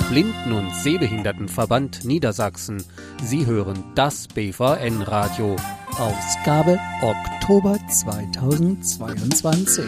Blinden- und Sehbehindertenverband Niedersachsen. Sie hören das BVN-Radio. Ausgabe Oktober 2022.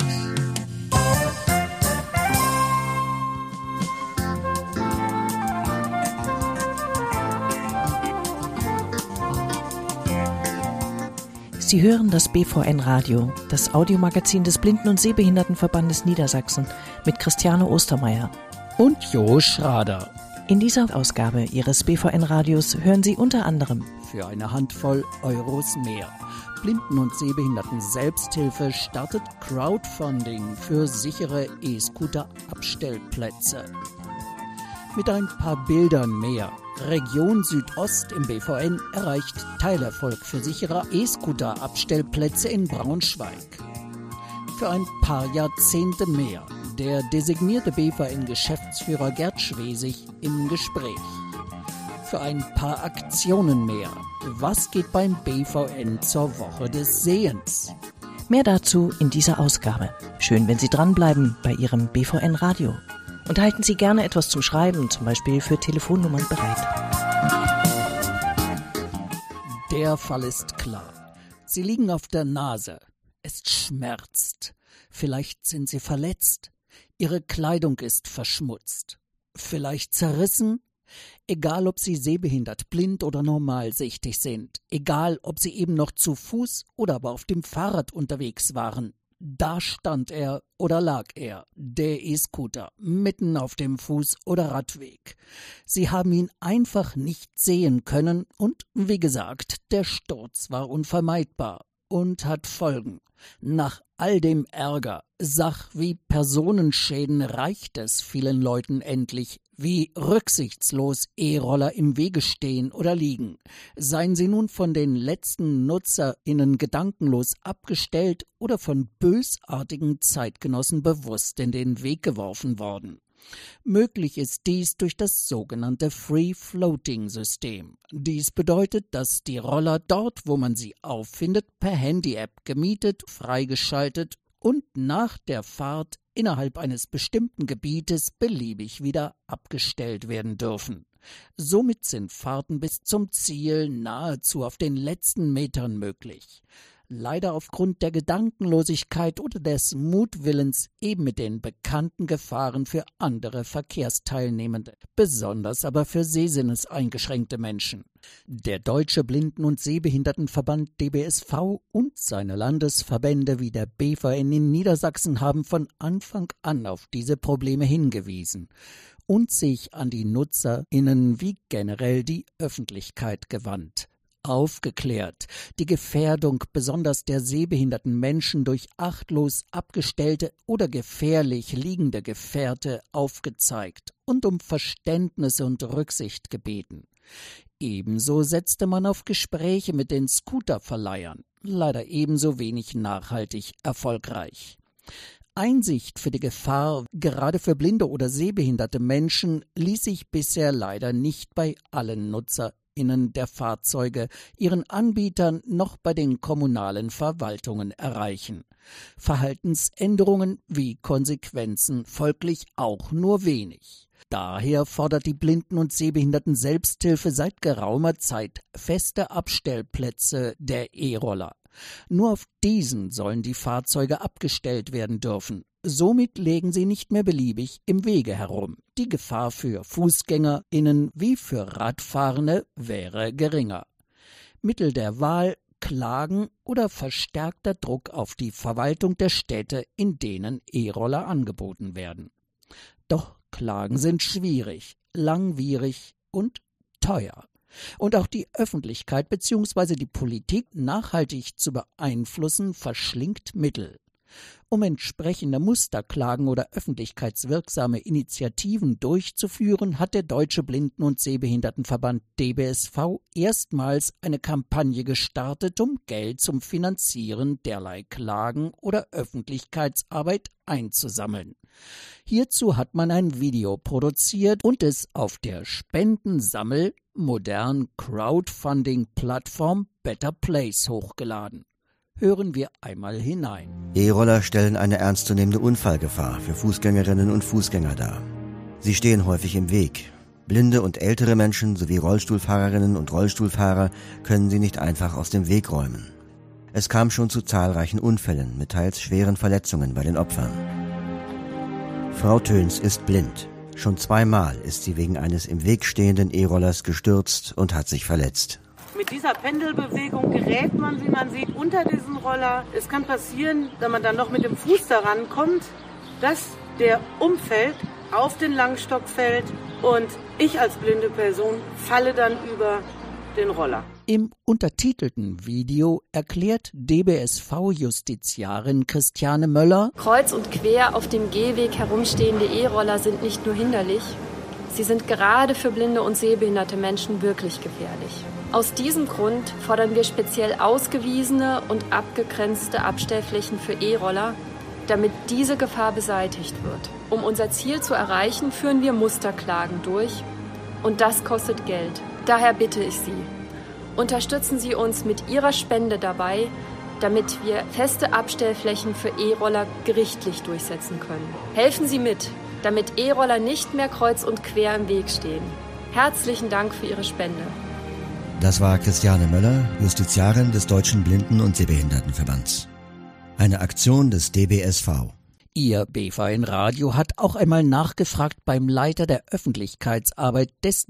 Sie hören das BVN-Radio, das Audiomagazin des Blinden- und Sehbehindertenverbandes Niedersachsen mit Christiane Ostermeier und Jo Schrader. In dieser Ausgabe Ihres BVN-Radios hören Sie unter anderem: Für eine Handvoll Euros mehr. Blinden- und Sehbehinderten-Selbsthilfe startet Crowdfunding für sichere E-Scooter-Abstellplätze. Mit ein paar Bildern mehr. Region Südost im BVN erreicht Teilerfolg für sichere E-Scooter-Abstellplätze in Braunschweig. Für ein paar Jahrzehnte mehr. Der designierte BVN-Geschäftsführer Gerd Schwesig im Gespräch. Für ein paar Aktionen mehr. Was geht beim BVN zur Woche des Sehens? Mehr dazu in dieser Ausgabe. Schön, wenn Sie dranbleiben bei Ihrem BVN-Radio. Und halten Sie gerne etwas zum Schreiben, zum Beispiel für Telefonnummern bereit. Der Fall ist klar. Sie liegen auf der Nase. Es schmerzt. Vielleicht sind Sie verletzt. Ihre Kleidung ist verschmutzt. Vielleicht zerrissen. Egal, ob Sie sehbehindert, blind oder normalsichtig sind. Egal, ob Sie eben noch zu Fuß oder aber auf dem Fahrrad unterwegs waren. Da stand er oder lag er, der E-Scooter, mitten auf dem Fuß- oder Radweg. Sie haben ihn einfach nicht sehen können und, wie gesagt, der Sturz war unvermeidbar und hat Folgen. Nach all dem Ärger, Sach- wie Personenschäden reicht es vielen Leuten endlich, wie rücksichtslos E-Roller im Wege stehen oder liegen. Seien sie nun von den letzten NutzerInnen gedankenlos abgestellt oder von bösartigen Zeitgenossen bewusst in den Weg geworfen worden. Möglich ist dies durch das sogenannte Free-Floating-System. Dies bedeutet, dass die Roller dort, wo man sie auffindet, per Handy-App gemietet, freigeschaltet und nach der Fahrt innerhalb eines bestimmten Gebietes beliebig wieder abgestellt werden dürfen. Somit sind Fahrten bis zum Ziel nahezu auf den letzten Metern möglich. Leider aufgrund der Gedankenlosigkeit oder des Mutwillens eben mit den bekannten Gefahren für andere Verkehrsteilnehmende, besonders aber für sehsinneseingeschränkte Menschen. Der Deutsche Blinden- und Sehbehindertenverband DBSV und seine Landesverbände wie der BVN in Niedersachsen haben von Anfang an auf diese Probleme hingewiesen und sich an die NutzerInnen wie generell die Öffentlichkeit gewandt. Aufgeklärt, die Gefährdung besonders der sehbehinderten Menschen durch achtlos abgestellte oder gefährlich liegende Gefährte aufgezeigt und um Verständnis und Rücksicht gebeten. Ebenso setzte man auf Gespräche mit den Scooterverleihern, leider ebenso wenig nachhaltig erfolgreich. Einsicht für die Gefahr, gerade für blinde oder sehbehinderte Menschen, ließ sich bisher leider nicht bei allen NutzerInnen der Fahrzeuge, ihren Anbietern noch bei den kommunalen Verwaltungen erreichen. Verhaltensänderungen wie Konsequenzen folglich auch nur wenig. Daher fordert die Blinden- und Sehbehinderten-Selbsthilfe seit geraumer Zeit feste Abstellplätze der E-Roller. Nur auf diesen sollen die Fahrzeuge abgestellt werden dürfen. Somit legen sie nicht mehr beliebig im Wege herum. Die Gefahr für FußgängerInnen wie für Radfahrende wäre geringer. Mittel der Wahl: Klagen oder verstärkter Druck auf die Verwaltung der Städte, in denen E-Roller angeboten werden. Doch Klagen sind schwierig, langwierig und teuer. Und auch die Öffentlichkeit bzw. die Politik nachhaltig zu beeinflussen, verschlingt Mittel. Um entsprechende Musterklagen oder öffentlichkeitswirksame Initiativen durchzuführen, hat der Deutsche Blinden- und Sehbehindertenverband DBSV erstmals eine Kampagne gestartet, um Geld zum Finanzieren derlei Klagen oder Öffentlichkeitsarbeit einzusammeln. Hierzu hat man ein Video produziert und es auf der Spendensammel modernen Crowdfunding-Plattform Better Place hochgeladen. Hören wir einmal hinein. E-Roller stellen eine ernstzunehmende Unfallgefahr für Fußgängerinnen und Fußgänger dar. Sie stehen häufig im Weg. Blinde und ältere Menschen sowie Rollstuhlfahrerinnen und Rollstuhlfahrer können sie nicht einfach aus dem Weg räumen. Es kam schon zu zahlreichen Unfällen mit teils schweren Verletzungen bei den Opfern. Frau Töns ist blind. Schon 2-mal ist sie wegen eines im Weg stehenden E-Rollers gestürzt und hat sich verletzt. Mit dieser Pendelbewegung gerät man, wie man sieht, unter diesen Roller. Es kann passieren, wenn man dann noch mit dem Fuß daran kommt, dass der umfällt, auf den Langstock fällt und ich als blinde Person falle dann über den Roller. Im untertitelten Video erklärt DBSV-Justiziarin Christiane Möller: Kreuz und quer auf dem Gehweg herumstehende E-Roller sind nicht nur hinderlich, sie sind gerade für blinde und sehbehinderte Menschen wirklich gefährlich. Aus diesem Grund fordern wir speziell ausgewiesene und abgegrenzte Abstellflächen für E-Roller, damit diese Gefahr beseitigt wird. Um unser Ziel zu erreichen, führen wir Musterklagen durch und das kostet Geld. Daher bitte ich Sie, unterstützen Sie uns mit Ihrer Spende dabei, damit wir feste Abstellflächen für E-Roller gerichtlich durchsetzen können. Helfen Sie mit, damit E-Roller nicht mehr kreuz und quer im Weg stehen. Herzlichen Dank für Ihre Spende. Das war Christiane Möller, Justiziarin des Deutschen Blinden- und Sehbehindertenverbands. Eine Aktion des DBSV. Ihr BVN Radio hat auch einmal nachgefragt beim Leiter der Öffentlichkeitsarbeit des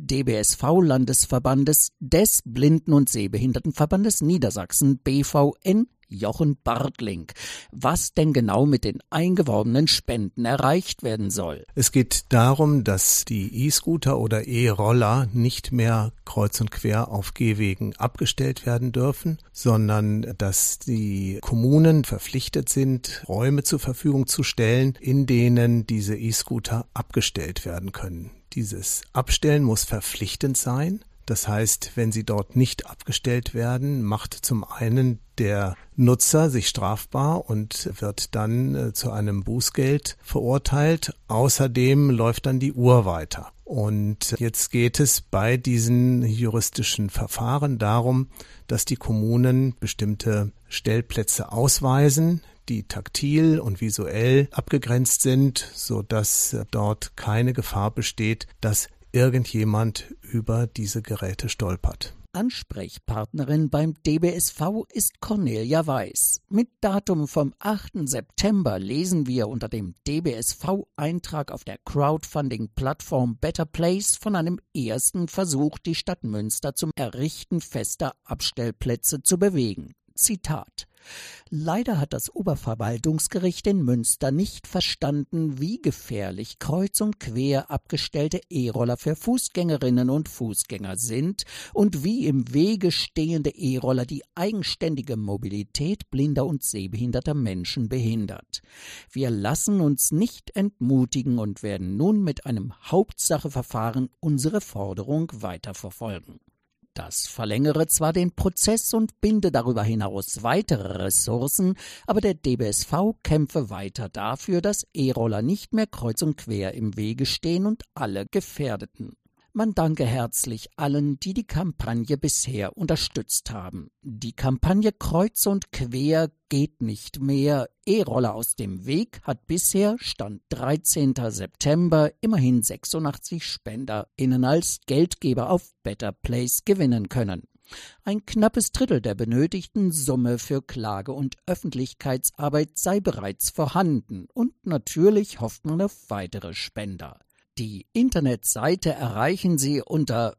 DBSV-Landesverbandes des Blinden- und Sehbehindertenverbandes Niedersachsen, BVN, Jochen Bartling, was denn genau mit den eingeworbenen Spenden erreicht werden soll. Es geht darum, dass die E-Scooter oder E-Roller nicht mehr kreuz und quer auf Gehwegen abgestellt werden dürfen, sondern dass die Kommunen verpflichtet sind, Räume zur Verfügung zu stellen, in denen diese E-Scooter abgestellt werden können. Dieses Abstellen muss verpflichtend sein. Das heißt, wenn sie dort nicht abgestellt werden, macht zum einen der Nutzer sich strafbar und wird dann zu einem Bußgeld verurteilt. Außerdem läuft dann die Uhr weiter. Und jetzt geht es bei diesen juristischen Verfahren darum, dass die Kommunen bestimmte Stellplätze ausweisen, die taktil und visuell abgegrenzt sind, sodass dort keine Gefahr besteht, dass irgendjemand über diese Geräte stolpert. Ansprechpartnerin beim DBSV ist Cornelia Weiß. Mit Datum vom 8. September lesen wir unter dem DBSV-Eintrag auf der Crowdfunding-Plattform Better Place von einem ersten Versuch, die Stadt Münster zum Errichten fester Abstellplätze zu bewegen. Zitat: Leider hat das Oberverwaltungsgericht in Münster nicht verstanden, wie gefährlich kreuz und quer abgestellte E-Roller für Fußgängerinnen und Fußgänger sind und wie im Wege stehende E-Roller die eigenständige Mobilität blinder und sehbehinderter Menschen behindert. Wir lassen uns nicht entmutigen und werden nun mit einem Hauptsacheverfahren unsere Forderung weiterverfolgen. Das verlängere zwar den Prozess und binde darüber hinaus weitere Ressourcen, aber der DBSV kämpfe weiter dafür, dass E-Roller nicht mehr kreuz und quer im Wege stehen und alle Gefährdeten. Man danke herzlich allen, die die Kampagne bisher unterstützt haben. Die Kampagne Kreuz und Quer geht nicht mehr. E-Roller aus dem Weg hat bisher, Stand 13. September, immerhin 86 SpenderInnen als Geldgeber auf Better Place gewinnen können. Ein knappes Drittel der benötigten Summe für Klage- und Öffentlichkeitsarbeit sei bereits vorhanden und natürlich hofft man auf weitere Spender. Die Internetseite erreichen Sie unter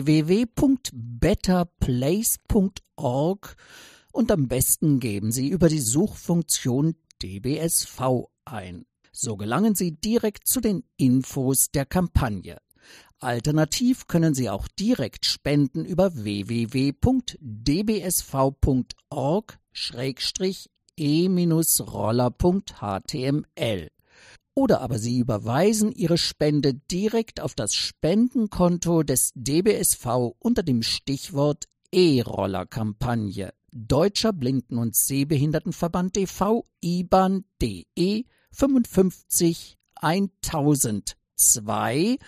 www.betterplace.org und am besten geben Sie über die Suchfunktion DBSV ein. So gelangen Sie direkt zu den Infos der Kampagne. Alternativ können Sie auch direkt spenden über www.dbsv.org/e-roller.html. Oder aber Sie überweisen Ihre Spende direkt auf das Spendenkonto des DBSV unter dem Stichwort E-Roller-Kampagne. Deutscher Blinden- und Sehbehindertenverband e.V. IBAN DE 55 1002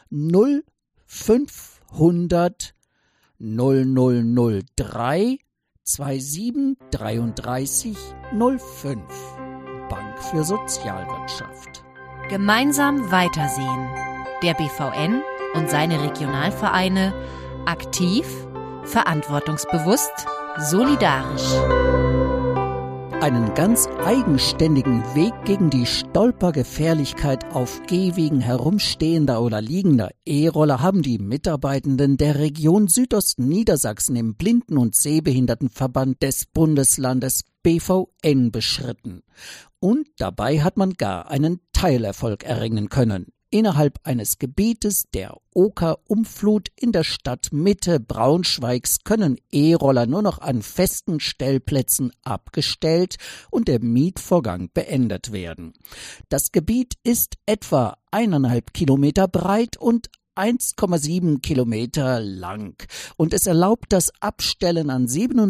0500 0003 27 33 05. Bank für Sozialwirtschaft. Gemeinsam weitersehen. Der BVN und seine Regionalvereine aktiv, verantwortungsbewusst, solidarisch. Einen ganz eigenständigen Weg gegen die Stolpergefährlichkeit auf Gehwegen herumstehender oder liegender E-Roller haben die Mitarbeitenden der Region Südost-Niedersachsen im Blinden- und Sehbehindertenverband des Bundeslandes BVN beschritten. Und dabei hat man gar einen Teilerfolg erringen können. Innerhalb eines Gebietes der Oker-Umflut in der Stadtmitte Braunschweigs können E-Roller nur noch an festen Stellplätzen abgestellt und der Mietvorgang beendet werden. Das Gebiet ist etwa 1,5 Kilometer breit und 1,7 Kilometer lang und es erlaubt das Abstellen an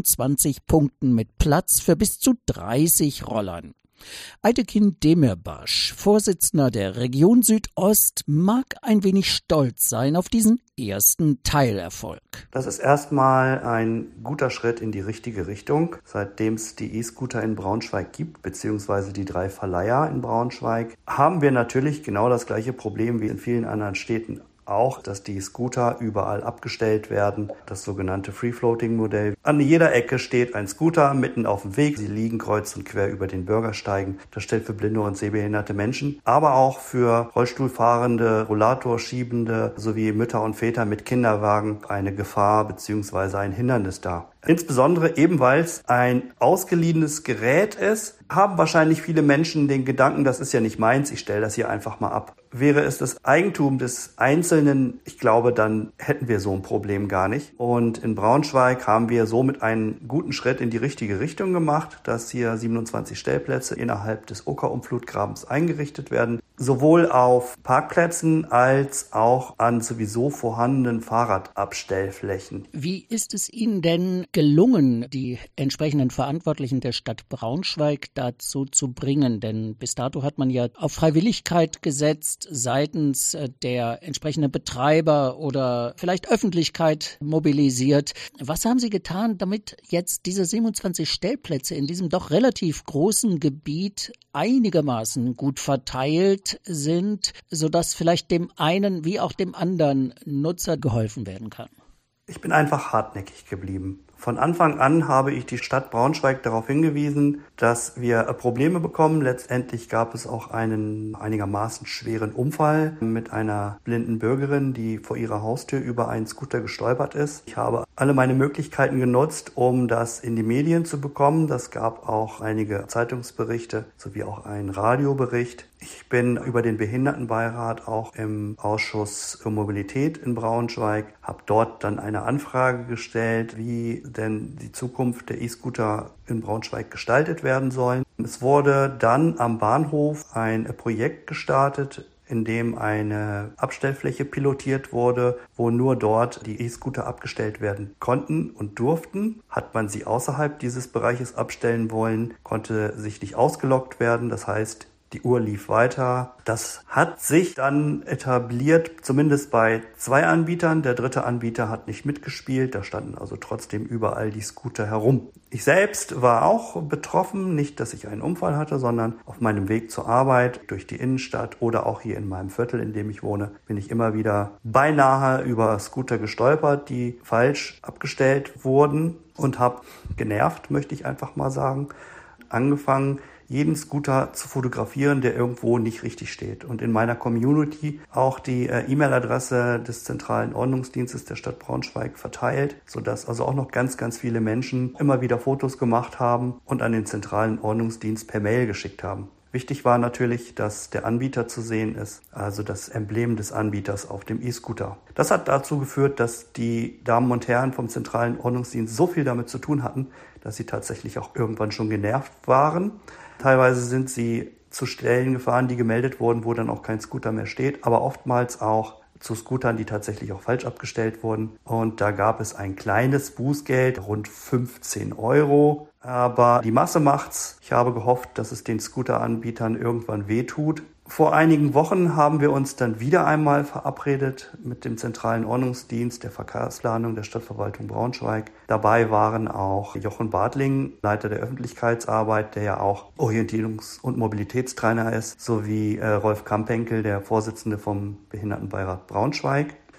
27 Punkten mit Platz für bis zu 30 Rollern. Aytekin Demirbaş, Vorsitzender der Region Südost, mag ein wenig stolz sein auf diesen ersten Teilerfolg. Das ist erstmal ein guter Schritt in die richtige Richtung. Seitdem es die E-Scooter in Braunschweig gibt, beziehungsweise die 3 Verleiher in Braunschweig, haben wir natürlich genau das gleiche Problem wie in vielen anderen Städten. Auch, dass die Scooter überall abgestellt werden, das sogenannte Free-Floating-Modell. An jeder Ecke steht ein Scooter mitten auf dem Weg. Sie liegen kreuz und quer über den Bürgersteigen. Das stellt für blinde und sehbehinderte Menschen, aber auch für Rollstuhlfahrende, Rollatorschiebende sowie Mütter und Väter mit Kinderwagen eine Gefahr bzw. ein Hindernis dar. Insbesondere eben, weil es ein ausgeliehenes Gerät ist, haben wahrscheinlich viele Menschen den Gedanken, das ist ja nicht meins, ich stelle das hier einfach mal ab. Wäre es das Eigentum des Einzelnen, ich glaube, dann hätten wir so ein Problem gar nicht. Und in Braunschweig haben wir somit einen guten Schritt in die richtige Richtung gemacht, dass hier 27 Stellplätze innerhalb des Oker-Umflutgrabens eingerichtet werden, sowohl auf Parkplätzen als auch an sowieso vorhandenen Fahrradabstellflächen. Wie ist es Ihnen denn gelungen, die entsprechenden Verantwortlichen der Stadt Braunschweig dazu zu bringen? Denn bis dato hat man ja auf Freiwilligkeit gesetzt seitens der entsprechenden Betreiber oder vielleicht Öffentlichkeit mobilisiert. Was haben Sie getan, damit jetzt diese 27 Stellplätze in diesem doch relativ großen Gebiet einigermaßen gut verteilt sind, sodass vielleicht dem einen wie auch dem anderen Nutzer geholfen werden kann? Ich bin einfach hartnäckig geblieben. Von Anfang an habe ich die Stadt Braunschweig darauf hingewiesen, dass wir Probleme bekommen. Letztendlich gab es auch einen einigermaßen schweren Unfall mit einer blinden Bürgerin, die vor ihrer Haustür über einen Scooter gestolpert ist. Ich habe alle meine Möglichkeiten genutzt, um das in die Medien zu bekommen. Das gab auch einige Zeitungsberichte sowie auch einen Radiobericht. Ich bin über den Behindertenbeirat auch im Ausschuss für Mobilität in Braunschweig, habe dort dann eine Anfrage gestellt, wie denn die Zukunft der E-Scooter in Braunschweig gestaltet werden sollen. Es wurde dann am Bahnhof ein Projekt gestartet, in dem eine Abstellfläche pilotiert wurde, wo nur dort die E-Scooter abgestellt werden konnten und durften. Hat man sie außerhalb dieses Bereiches abstellen wollen, konnte sich nicht ausgeloggt werden. Das heißt, die Uhr lief weiter. Das hat sich dann etabliert, zumindest bei 2 Anbietern. Der 3. Anbieter hat nicht mitgespielt. Da standen also trotzdem überall die Scooter herum. Ich selbst war auch betroffen. Nicht, dass ich einen Unfall hatte, sondern auf meinem Weg zur Arbeit durch die Innenstadt oder auch hier in meinem Viertel, in dem ich wohne, bin ich immer wieder beinahe über Scooter gestolpert, die falsch abgestellt wurden und habe genervt, möchte ich einfach mal sagen, angefangen, jeden Scooter zu fotografieren, der irgendwo nicht richtig steht. Und in meiner Community auch die E-Mail-Adresse des zentralen Ordnungsdienstes der Stadt Braunschweig verteilt, sodass also auch noch ganz, ganz viele Menschen immer wieder Fotos gemacht haben und an den zentralen Ordnungsdienst per Mail geschickt haben. Wichtig war natürlich, dass der Anbieter zu sehen ist, also das Emblem des Anbieters auf dem E-Scooter. Das hat dazu geführt, dass die Damen und Herren vom zentralen Ordnungsdienst so viel damit zu tun hatten, dass sie tatsächlich auch irgendwann schon genervt waren. Teilweise sind sie zu Stellen gefahren, die gemeldet wurden, wo dann auch kein Scooter mehr steht, aber oftmals auch zu Scootern, die tatsächlich auch falsch abgestellt wurden. Und da gab es ein kleines Bußgeld, rund 15 €. Aber die Masse macht's. Ich habe gehofft, dass es den Scooteranbietern irgendwann wehtut. Vor einigen Wochen haben wir uns dann wieder einmal verabredet mit dem zentralen Ordnungsdienst der Verkehrsplanung der Stadtverwaltung Braunschweig. Dabei waren auch Jochen Bartling, Leiter der Öffentlichkeitsarbeit, der ja auch Orientierungs- und Mobilitätstrainer ist, sowie Rolf Kampenkel, der Vorsitzende vom Behindertenbeirat Braunschweig.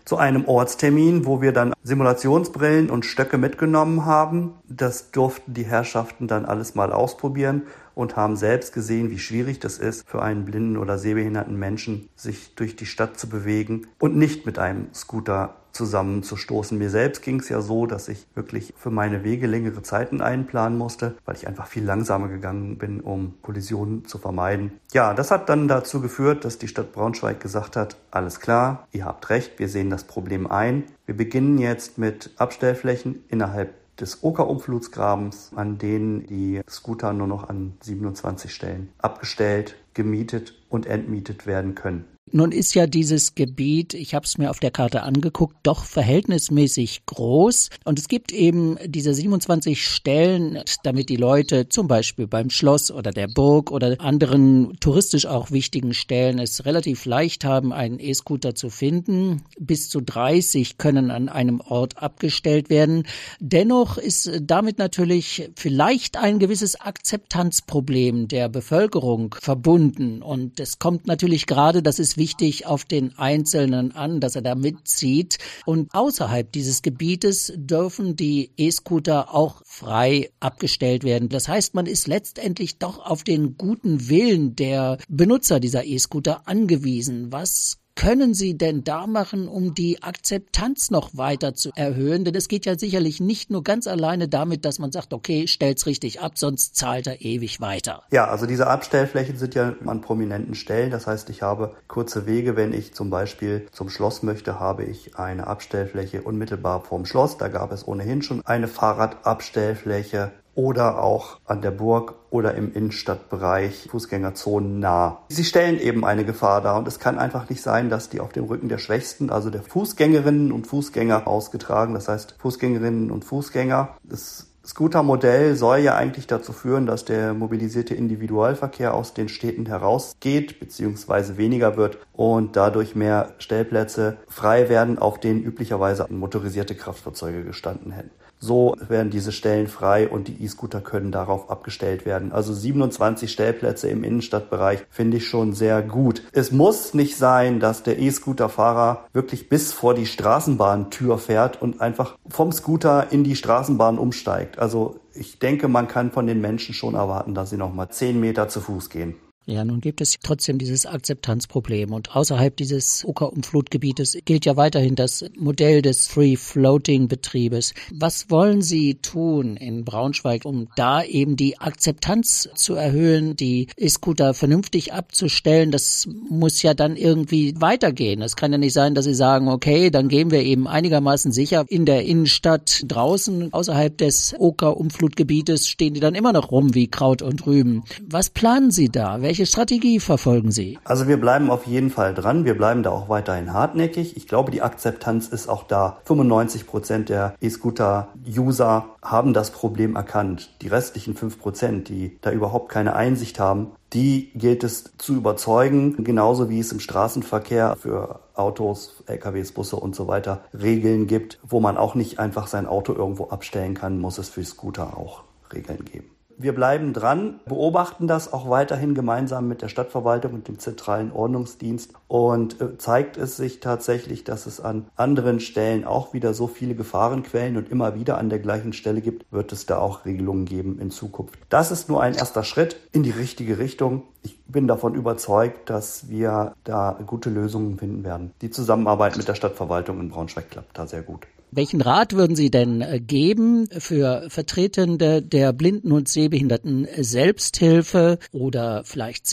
zu einem Ortstermin, wo wir dann Simulationsbrillen und Stöcke mitgenommen haben. Das durften die Herrschaften dann alles mal ausprobieren und haben selbst gesehen, wie schwierig das ist, für einen blinden oder sehbehinderten Menschen sich durch die Stadt zu bewegen und nicht mit einem Scooter zusammenzustoßen. Mir selbst ging es ja so, dass ich wirklich für meine Wege längere Zeiten einplanen musste, weil ich einfach viel langsamer gegangen bin, um Kollisionen zu vermeiden. Ja, das hat dann dazu geführt, dass die Stadt Braunschweig gesagt hat, alles klar, ihr habt recht, wir sehen das Problem ein. Wir beginnen jetzt mit Abstellflächen innerhalb des Oker-Umflutsgrabens, an denen die Scooter nur noch an 27 Stellen abgestellt, gemietet und entmietet werden können. Nun ist ja dieses Gebiet, ich habe es mir auf der Karte angeguckt, doch verhältnismäßig groß. Und es gibt eben diese 27 Stellen, damit die Leute zum Beispiel beim Schloss oder der Burg oder anderen touristisch auch wichtigen Stellen es relativ leicht haben, einen E-Scooter zu finden. Bis zu 30 können an einem Ort abgestellt werden. Dennoch ist damit natürlich vielleicht ein gewisses Akzeptanzproblem der Bevölkerung verbunden. Und es kommt natürlich gerade, das ist wichtig, auf den Einzelnen an, dass er da mitzieht. Und außerhalb dieses Gebietes dürfen die E-Scooter auch frei abgestellt werden. Das heißt, man ist letztendlich doch auf den guten Willen der Benutzer dieser E-Scooter angewiesen. Was können Sie denn da machen, um die Akzeptanz noch weiter zu erhöhen? Denn es geht ja sicherlich nicht nur ganz alleine damit, dass man sagt, okay, stellt's richtig ab, sonst zahlt er ewig weiter. Ja, also diese Abstellflächen sind ja an prominenten Stellen. Das heißt, ich habe kurze Wege. Wenn ich zum Beispiel zum Schloss möchte, habe ich eine Abstellfläche unmittelbar vorm Schloss. Da gab es ohnehin schon eine Fahrradabstellfläche. Oder auch an der Burg oder im Innenstadtbereich, Fußgängerzonen nah. Sie stellen eben eine Gefahr dar und es kann einfach nicht sein, dass die auf dem Rücken der Schwächsten, also der Fußgängerinnen und Fußgänger, ausgetragen. Das heißt Fußgängerinnen und Fußgänger. Das Scooter-Modell soll ja eigentlich dazu führen, dass der mobilisierte Individualverkehr aus den Städten herausgeht bzw. weniger wird und dadurch mehr Stellplätze frei werden, auf denen üblicherweise motorisierte Kraftfahrzeuge gestanden hätten. So werden diese Stellen frei und die E-Scooter können darauf abgestellt werden. Also 27 Stellplätze im Innenstadtbereich finde ich schon sehr gut. Es muss nicht sein, dass der E-Scooter-Fahrer wirklich bis vor die Straßenbahntür fährt und einfach vom Scooter in die Straßenbahn umsteigt. Also ich denke, man kann von den Menschen schon erwarten, dass sie nochmal 10 Meter zu Fuß gehen. Ja, nun gibt es trotzdem dieses Akzeptanzproblem und außerhalb dieses Oker-Umflutgebietes gilt ja weiterhin das Modell des Free-Floating-Betriebes. Was wollen Sie tun in Braunschweig, um da eben die Akzeptanz zu erhöhen, die E-Scooter vernünftig abzustellen? Das muss ja dann irgendwie weitergehen. Es kann ja nicht sein, dass Sie sagen, okay, dann gehen wir eben einigermaßen sicher in der Innenstadt draußen. Außerhalb des Oker-Umflutgebietes stehen die dann immer noch rum wie Kraut und Rüben. Was planen Sie da? Welche Strategie verfolgen Sie? Also wir bleiben auf jeden Fall dran. Wir bleiben da auch weiterhin hartnäckig. Ich glaube, die Akzeptanz ist auch da. 95% der E-Scooter-User haben das Problem erkannt. Die restlichen 5%, die da überhaupt keine Einsicht haben, die gilt es zu überzeugen, genauso wie es im Straßenverkehr für Autos, LKWs, Busse und so weiter Regeln gibt, wo man auch nicht einfach sein Auto irgendwo abstellen kann, muss es für Scooter auch Regeln geben. Wir bleiben dran, beobachten das auch weiterhin gemeinsam mit der Stadtverwaltung und dem zentralen Ordnungsdienst und zeigt es sich tatsächlich, dass es an anderen Stellen auch wieder so viele Gefahrenquellen und immer wieder an der gleichen Stelle gibt, wird es da auch Regelungen geben in Zukunft. Das ist nur ein erster Schritt in die richtige Richtung. Ich bin davon überzeugt, dass wir da gute Lösungen finden werden. Die Zusammenarbeit mit der Stadtverwaltung in Braunschweig klappt da sehr gut. Welchen Rat würden Sie denn geben für Vertretende der Blinden- und Sehbehinderten Selbsthilfe oder vielleicht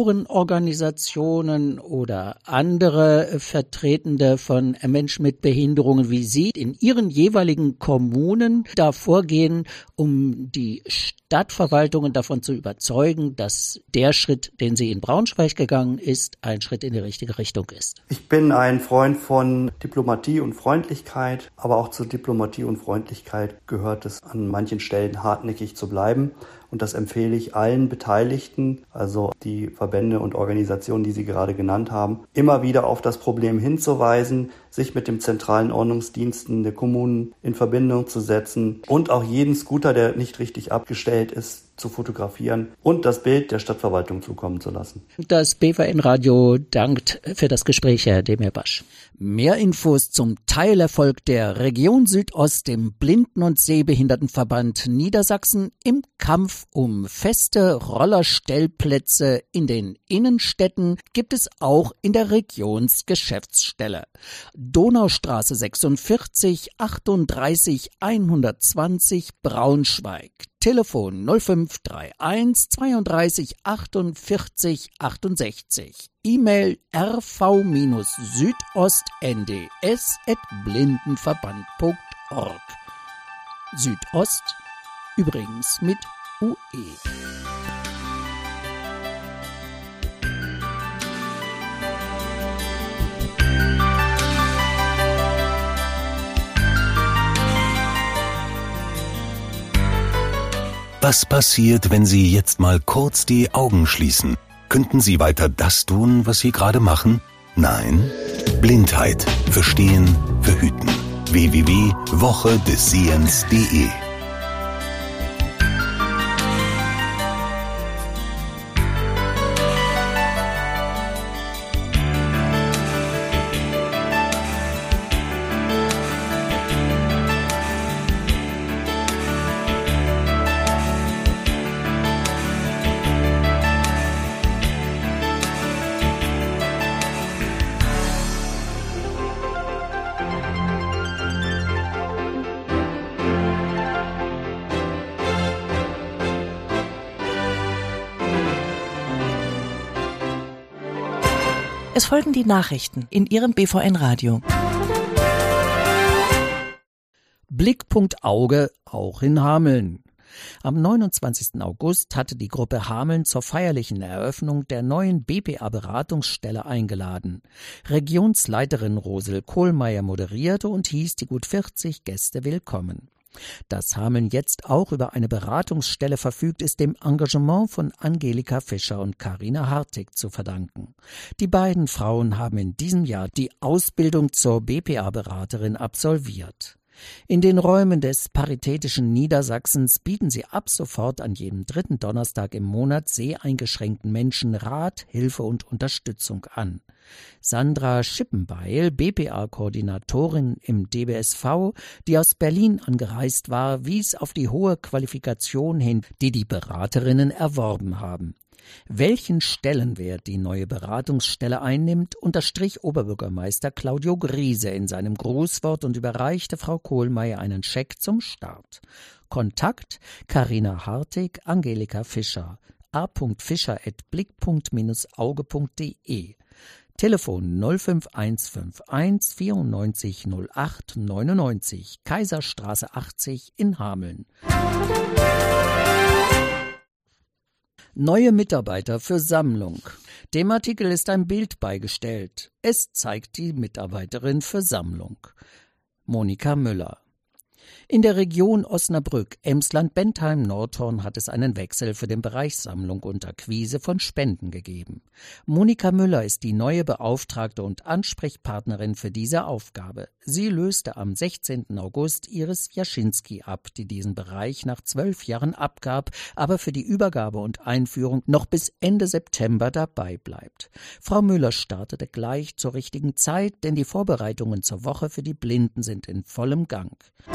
Seniorenorganisationen oder andere Vertretende von Menschen mit Behinderungen wie Sie in Ihren jeweiligen Kommunen da vorgehen, um die Stadtverwaltungen davon zu überzeugen, dass der Schritt, den sie in Braunschweig gegangen ist, ein Schritt in die richtige Richtung ist? Ich bin ein Freund von Diplomatie und Freundlichkeit, aber auch zur Diplomatie und Freundlichkeit gehört es an manchen Stellen hartnäckig zu bleiben. Und das empfehle ich allen Beteiligten, also die Verbände und Organisationen, die Sie gerade genannt haben, immer wieder auf das Problem hinzuweisen, sich mit dem zentralen Ordnungsdiensten der Kommunen in Verbindung zu setzen und auch jeden Scooter, der nicht richtig abgestellt ist, zu fotografieren und das Bild der Stadtverwaltung zukommen zu lassen. Das BVN-Radio dankt für das Gespräch, Herr Demirbaş. Mehr Infos zum Teilerfolg der Region Südost im Blinden- und Sehbehindertenverband Niedersachsen im Kampf um feste Rollerstellplätze in den Innenstädten gibt es auch in der Regionsgeschäftsstelle. Donaustraße 46 38 120 Braunschweig. Telefon 0531 32 48 68. E-Mail rv-südostnds@blindenverband.org. Südost übrigens mit UE. Was passiert, wenn Sie jetzt mal kurz die Augen schließen? Könnten Sie weiter das tun, was Sie gerade machen? Nein? Blindheit. Verstehen, verhüten. www.wochedessehens.de Es folgen die Nachrichten in Ihrem BVN-Radio. Blickpunkt Auge auch in Hameln. Am 29. August hatte die Gruppe Hameln zur feierlichen Eröffnung der neuen BPA-Beratungsstelle eingeladen. Regionsleiterin Rosel Kohlmeier moderierte und hieß die gut 40 Gäste willkommen. Dass Hameln jetzt auch über eine Beratungsstelle verfügt, ist dem Engagement von Angelika Fischer und Carina Hartig zu verdanken. Die beiden Frauen haben in diesem Jahr die Ausbildung zur BPA-Beraterin absolviert. In den Räumen des Paritätischen Niedersachsens bieten sie ab sofort an jedem 3. Donnerstag im Monat seheingeschränkten Menschen Rat, Hilfe und Unterstützung an. Sandra Schippenbeil, BPA-Koordinatorin im DBSV, die aus Berlin angereist war, wies auf die hohe Qualifikation hin, die die Beraterinnen erworben haben. Welchen Stellenwert die neue Beratungsstelle einnimmt, unterstrich Oberbürgermeister Claudio Griese in seinem Grußwort und überreichte Frau Kohlmeier einen Scheck zum Start. Kontakt Carina Hartig, Angelika Fischer, a.fischer@blick.-auge.de. Telefon 05151 94 08 99, Kaiserstraße 80 in Hameln. Neue Mitarbeiter für Sammlung. Dem Artikel ist ein Bild beigestellt. Es zeigt die Mitarbeiterin für Sammlung. Monika Müller. In der Region Osnabrück, Emsland, Bentheim, Nordhorn hat es einen Wechsel für den Bereich Sammlung und Akquise von Spenden gegeben. Monika Müller ist die neue Beauftragte und Ansprechpartnerin für diese Aufgabe. Sie löste am 16. August Iris Jaschinski ab, die diesen Bereich nach 12 Jahren abgab, aber für die Übergabe und Einführung noch bis Ende September dabei bleibt. Frau Müller startete gleich zur richtigen Zeit, denn die Vorbereitungen zur Woche für die Blinden sind in vollem Gang.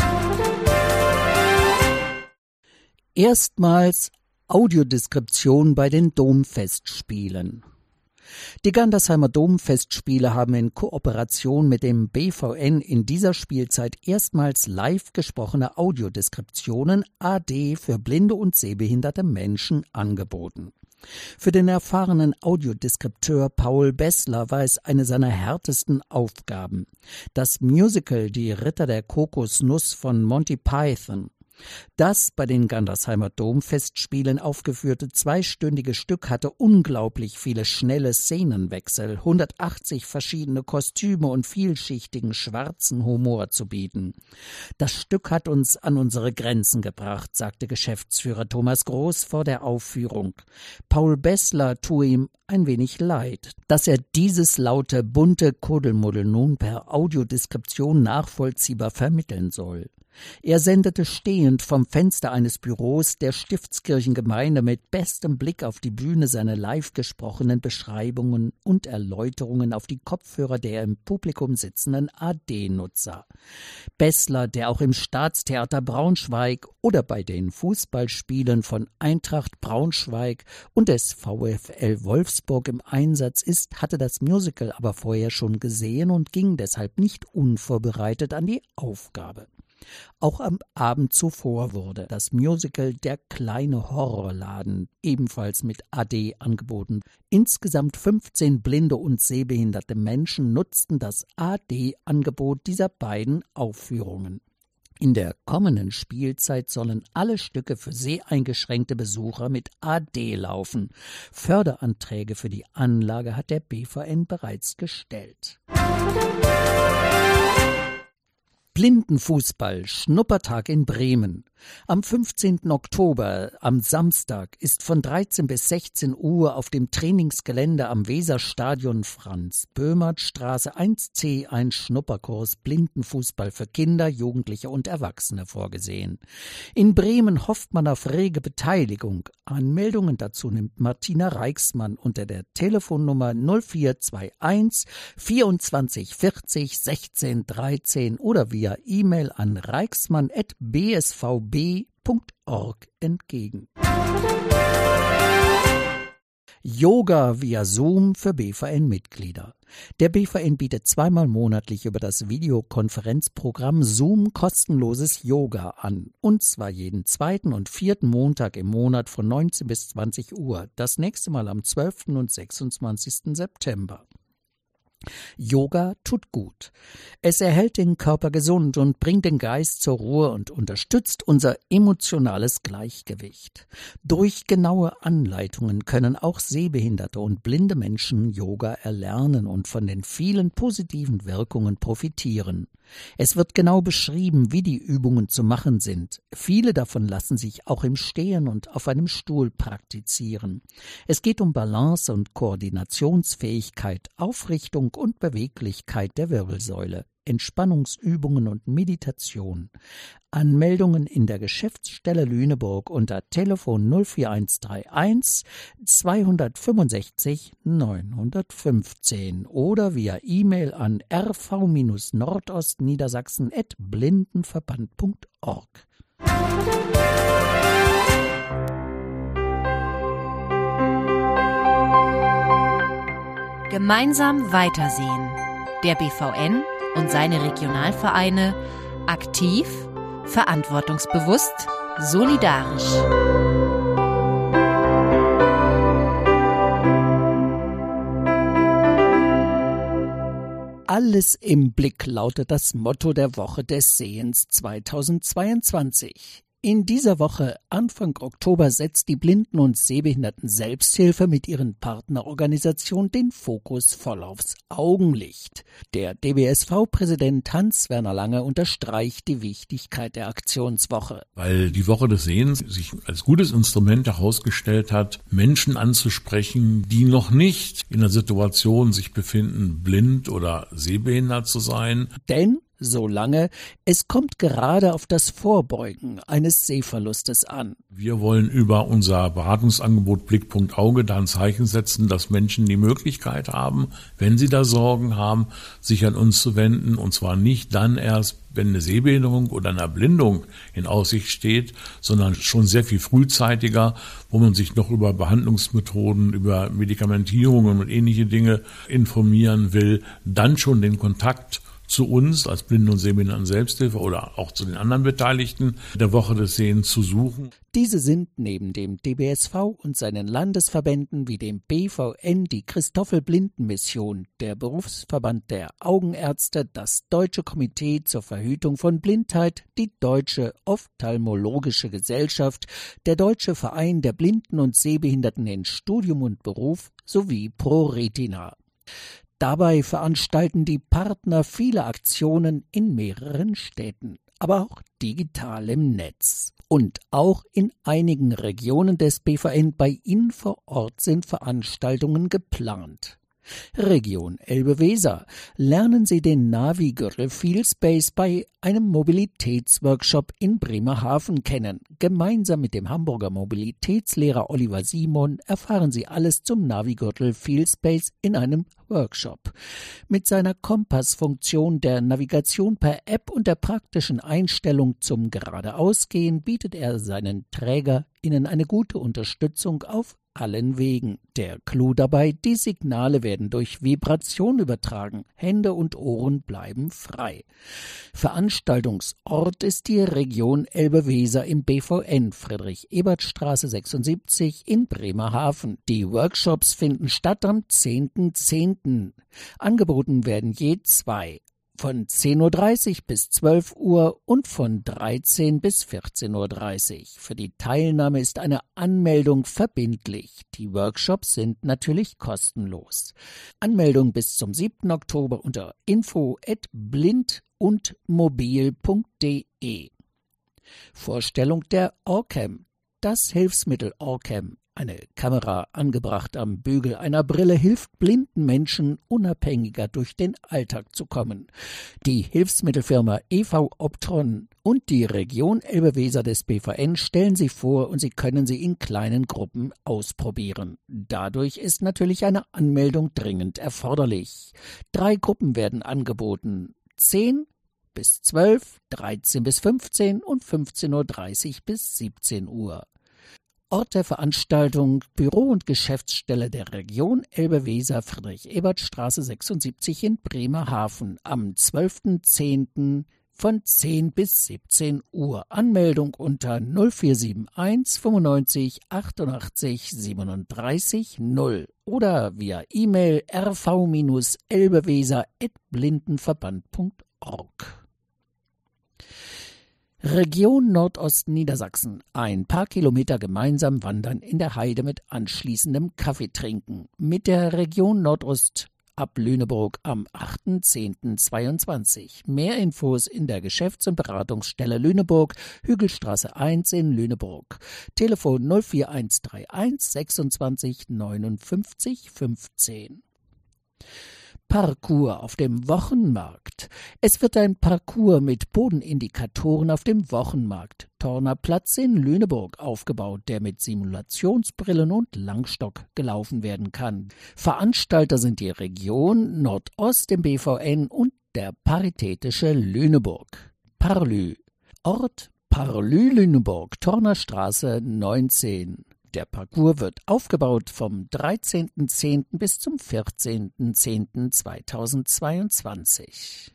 Erstmals Audiodeskription bei den Domfestspielen. Die Gandersheimer Domfestspiele haben in Kooperation mit dem BVN in dieser Spielzeit erstmals live gesprochene Audiodeskriptionen AD für blinde und sehbehinderte Menschen angeboten. Für den erfahrenen Audiodeskripteur Paul Bessler war es eine seiner härtesten Aufgaben. Das Musical Die Ritter der Kokosnuss von Monty Python. Das bei den Gandersheimer Domfestspielen aufgeführte zweistündige Stück hatte unglaublich viele schnelle Szenenwechsel, 180 verschiedene Kostüme und vielschichtigen schwarzen Humor zu bieten. Das Stück hat uns an unsere Grenzen gebracht, sagte Geschäftsführer Thomas Groß vor der Aufführung. Paul Bessler tue ihm ein wenig leid, dass er dieses laute, bunte Kuddelmuddel nun per Audiodeskription nachvollziehbar vermitteln soll. Er sendete stehend vom Fenster eines Büros der Stiftskirchengemeinde mit bestem Blick auf die Bühne seine live gesprochenen Beschreibungen und Erläuterungen auf die Kopfhörer der im Publikum sitzenden AD-Nutzer. Bessler, der auch im Staatstheater Braunschweig oder bei den Fußballspielen von Eintracht Braunschweig und des VfL Wolfsburg im Einsatz ist, hatte das Musical aber vorher schon gesehen und ging deshalb nicht unvorbereitet an die Aufgabe. Auch am Abend zuvor wurde das Musical Der kleine Horrorladen ebenfalls mit AD angeboten. Insgesamt 15 blinde und sehbehinderte Menschen nutzten das AD-Angebot dieser beiden Aufführungen. In der kommenden Spielzeit sollen alle Stücke für seheingeschränkte Besucher mit AD laufen. Förderanträge für die Anlage hat der BVN bereits gestellt. Blindenfußball, Schnuppertag in Bremen. Am 15. Oktober, am Samstag, ist von 13 bis 16 Uhr auf dem Trainingsgelände am Weserstadion Franz-Böhmert-Straße 1C ein Schnupperkurs Blindenfußball für Kinder, Jugendliche und Erwachsene vorgesehen. In Bremen hofft man auf rege Beteiligung. Anmeldungen dazu nimmt Martina Reixmann unter der Telefonnummer 0421 24 40 16 13 oder via E-Mail an reixmann@bsvb.org entgegen. Yoga via Zoom für BVN-Mitglieder. Der BVN bietet zweimal monatlich über das Videokonferenzprogramm Zoom kostenloses Yoga an. Und zwar jeden 2. und 4. Montag im Monat von 19 bis 20 Uhr. Das nächste Mal am 12. und 26. September. Yoga tut gut. Es erhält den Körper gesund und bringt den Geist zur Ruhe und unterstützt unser emotionales Gleichgewicht. Durch genaue Anleitungen können auch sehbehinderte und blinde Menschen Yoga erlernen und von den vielen positiven Wirkungen profitieren. Es wird genau beschrieben, wie die Übungen zu machen sind. Viele davon lassen sich auch im Stehen und auf einem Stuhl praktizieren. Es geht um Balance und Koordinationsfähigkeit, Aufrichtung und Beweglichkeit der Wirbelsäule, Entspannungsübungen und Meditation. Anmeldungen in der Geschäftsstelle Lüneburg unter Telefon 04131 265 915 oder via E-Mail an rv-nordostniedersachsen@blindenverband.org. Gemeinsam weitersehen. Der BVN und seine Regionalvereine aktiv, verantwortungsbewusst, solidarisch. Alles im Blick lautet das Motto der Woche des Sehens 2022. In dieser Woche, Anfang Oktober, setzt die Blinden- und Sehbehinderten-Selbsthilfe mit ihren Partnerorganisationen den Fokus voll aufs Augenlicht. Der DBSV-Präsident Hans-Werner Lange unterstreicht die Wichtigkeit der Aktionswoche. Weil die Woche des Sehens sich als gutes Instrument herausgestellt hat, Menschen anzusprechen, die noch nicht in der Situation sich befinden, blind oder sehbehindert zu sein. Denn solange es kommt gerade auf das Vorbeugen eines Sehverlustes an. Wir wollen über unser Beratungsangebot Blickpunkt Auge da ein Zeichen setzen, dass Menschen die Möglichkeit haben, wenn sie da Sorgen haben, sich an uns zu wenden, und zwar nicht dann erst, wenn eine Sehbehinderung oder eine Erblindung in Aussicht steht, sondern schon sehr viel frühzeitiger, wo man sich noch über Behandlungsmethoden, über Medikamentierungen und ähnliche Dinge informieren will, dann schon den Kontakt zu uns als Blinden- und Sehbehinderten-Selbsthilfe oder auch zu den anderen Beteiligten der Woche des Sehens zu suchen. Diese sind neben dem DBSV und seinen Landesverbänden wie dem BVN die Christoffel-Blinden-Mission, der Berufsverband der Augenärzte, das Deutsche Komitee zur Verhütung von Blindheit, die Deutsche Ophthalmologische Gesellschaft, der Deutsche Verein der Blinden und Sehbehinderten in Studium und Beruf sowie ProRetina. Dabei veranstalten die Partner viele Aktionen in mehreren Städten, aber auch digital im Netz. Und auch in einigen Regionen des BVN bei Ihnen vor Ort sind Veranstaltungen geplant. Region Elbe-Weser. Lernen Sie den Navi-Gürtel Feelspace bei einem Mobilitätsworkshop in Bremerhaven kennen. Gemeinsam mit dem Hamburger Mobilitätslehrer Oliver Simon erfahren Sie alles zum Navi-Gürtel Feelspace in einem Workshop. Mit seiner Kompassfunktion, der Navigation per App und der praktischen Einstellung zum Geradeausgehen bietet er seinen TrägerInnen eine gute Unterstützung auf allen Wegen. Der Clou dabei: die Signale werden durch Vibration übertragen, Hände und Ohren bleiben frei. Veranstaltungsort ist die Region Elbe-Weser im BVN, Friedrich-Ebert-Straße 76 in Bremerhaven. Die Workshops finden statt am 10.10. Angeboten werden je 2. Von 10.30 Uhr bis 12 Uhr und von 13 bis 14.30 Uhr. Für die Teilnahme ist eine Anmeldung verbindlich. Die Workshops sind natürlich kostenlos. Anmeldung bis zum 7. Oktober unter info@blindundmobil.de. Vorstellung der Orcam. Das Hilfsmittel Orcam, eine Kamera angebracht am Bügel einer Brille, hilft blinden Menschen, unabhängiger durch den Alltag zu kommen. Die Hilfsmittelfirma EV Optron und die Region Elbe-Weser des BVN stellen sie vor und Sie können sie in kleinen Gruppen ausprobieren. Dadurch ist natürlich eine Anmeldung dringend erforderlich. 3 Gruppen werden angeboten: 10 bis 12, 13 bis 15 und 15.30 Uhr bis 17 Uhr. Ort der Veranstaltung: Büro und Geschäftsstelle der Region Elbe-Weser, Friedrich-Ebert-Straße 76 in Bremerhaven am 12.10. von 10 bis 17 Uhr. Anmeldung unter 0471 95 88 37 0 oder via E-Mail rv-elbeweser@blindenverband.org. Region Nordost Niedersachsen. Ein paar Kilometer gemeinsam wandern in der Heide mit anschließendem Kaffeetrinken. Mit der Region Nordost ab Lüneburg am 8.10.22. Mehr Infos in der Geschäfts- und Beratungsstelle Lüneburg, Hügelstraße 1 in Lüneburg. Telefon 04131 26 59 15. Parcours auf dem Wochenmarkt. Es wird ein Parcours mit Bodenindikatoren auf dem Wochenmarkt Tornerplatz in Lüneburg aufgebaut, der mit Simulationsbrillen und Langstock gelaufen werden kann. Veranstalter sind die Region Nordost im BVN und der Paritätische Lüneburg. Parlü. Ort Parlü Lüneburg, Tornerstraße 19. Der Parcours wird aufgebaut vom 13.10. bis zum 14.10.2022.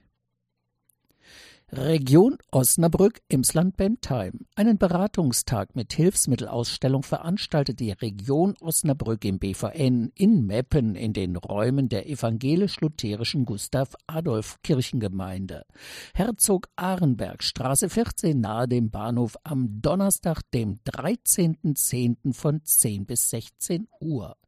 Region Osnabrück-Emsland-Bentheim. Einen Beratungstag mit Hilfsmittelausstellung veranstaltet die Region Osnabrück im BVN in Meppen in den Räumen der evangelisch-lutherischen Gustav-Adolf-Kirchengemeinde. Herzog-Arenberg, Straße 14 nahe dem Bahnhof am Donnerstag, dem 13.10. von 10 bis 16 Uhr.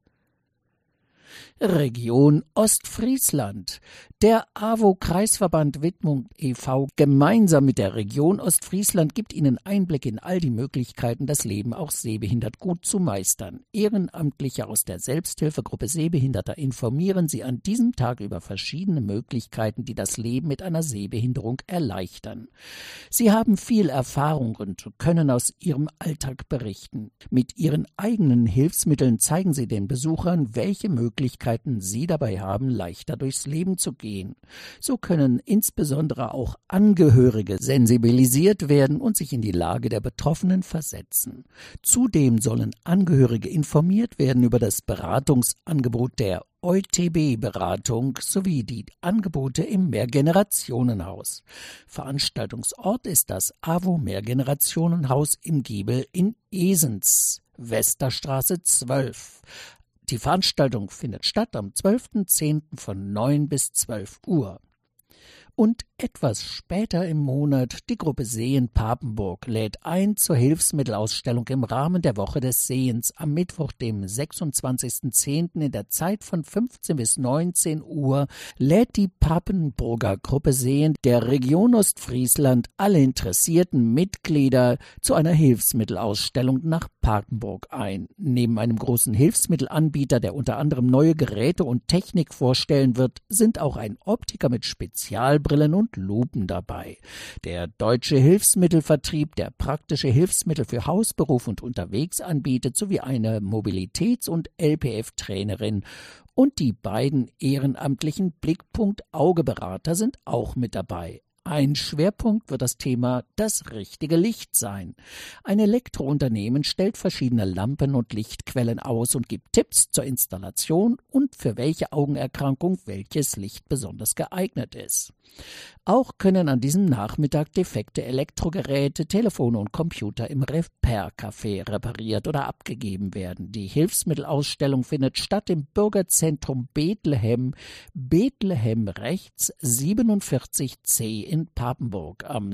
Region Ostfriesland. Der AWO-Kreisverband Widmung e.V. gemeinsam mit der Region Ostfriesland gibt Ihnen Einblick in all die Möglichkeiten, das Leben auch sehbehindert gut zu meistern. Ehrenamtliche aus der Selbsthilfegruppe Sehbehinderter informieren Sie an diesem Tag über verschiedene Möglichkeiten, die das Leben mit einer Sehbehinderung erleichtern. Sie haben viel Erfahrung und können aus Ihrem Alltag berichten. Mit Ihren eigenen Hilfsmitteln zeigen Sie den Besuchern, welche Möglichkeiten Sie dabei haben, leichter durchs Leben zu gehen. So können insbesondere auch Angehörige sensibilisiert werden und sich in die Lage der Betroffenen versetzen. Zudem sollen Angehörige informiert werden über das Beratungsangebot der EuTB-Beratung sowie die Angebote im Mehrgenerationenhaus. Veranstaltungsort ist das AWO-Mehrgenerationenhaus im Giebel in Esens, Westerstraße 12. Die Veranstaltung findet statt am 12.10. von 9 bis 12 Uhr. Und Etwas später im Monat, die Gruppe Sehen Papenburg lädt ein zur Hilfsmittelausstellung im Rahmen der Woche des Sehens am Mittwoch, dem 26.10. in der Zeit von 15 bis 19 Uhr lädt die Papenburger Gruppe Sehen der Region Ostfriesland alle interessierten Mitglieder zu einer Hilfsmittelausstellung nach Papenburg ein. Neben einem großen Hilfsmittelanbieter, der unter anderem neue Geräte und Technik vorstellen wird, sind auch ein Optiker mit Spezialbrillen und Lupen dabei. Der Deutsche Hilfsmittelvertrieb, der praktische Hilfsmittel für Haus, Beruf und Unterwegs anbietet, sowie eine Mobilitäts- und LPF-Trainerin. Und die beiden ehrenamtlichen Blickpunkt-Auge-Berater sind auch mit dabei. Ein Schwerpunkt wird das Thema das richtige Licht sein. Ein Elektrounternehmen stellt verschiedene Lampen und Lichtquellen aus und gibt Tipps zur Installation und für welche Augenerkrankung welches Licht besonders geeignet ist. Auch können an diesem Nachmittag defekte Elektrogeräte, Telefone und Computer im Repair-Café repariert oder abgegeben werden. Die Hilfsmittelausstellung findet statt im Bürgerzentrum Bethlehem rechts 47C in Papenburg am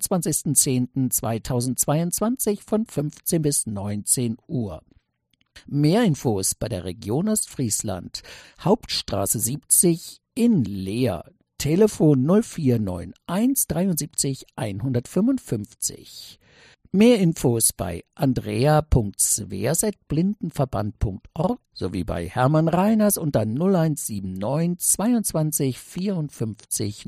26.10.2022 von 15 bis 19 Uhr. Mehr Infos bei der Region Ostfriesland, Hauptstraße 70 in Leer. Telefon 0491 73 155. Mehr Infos bei andrea.svers@blindenverband.org sowie bei Hermann Reiners unter 0179 22 54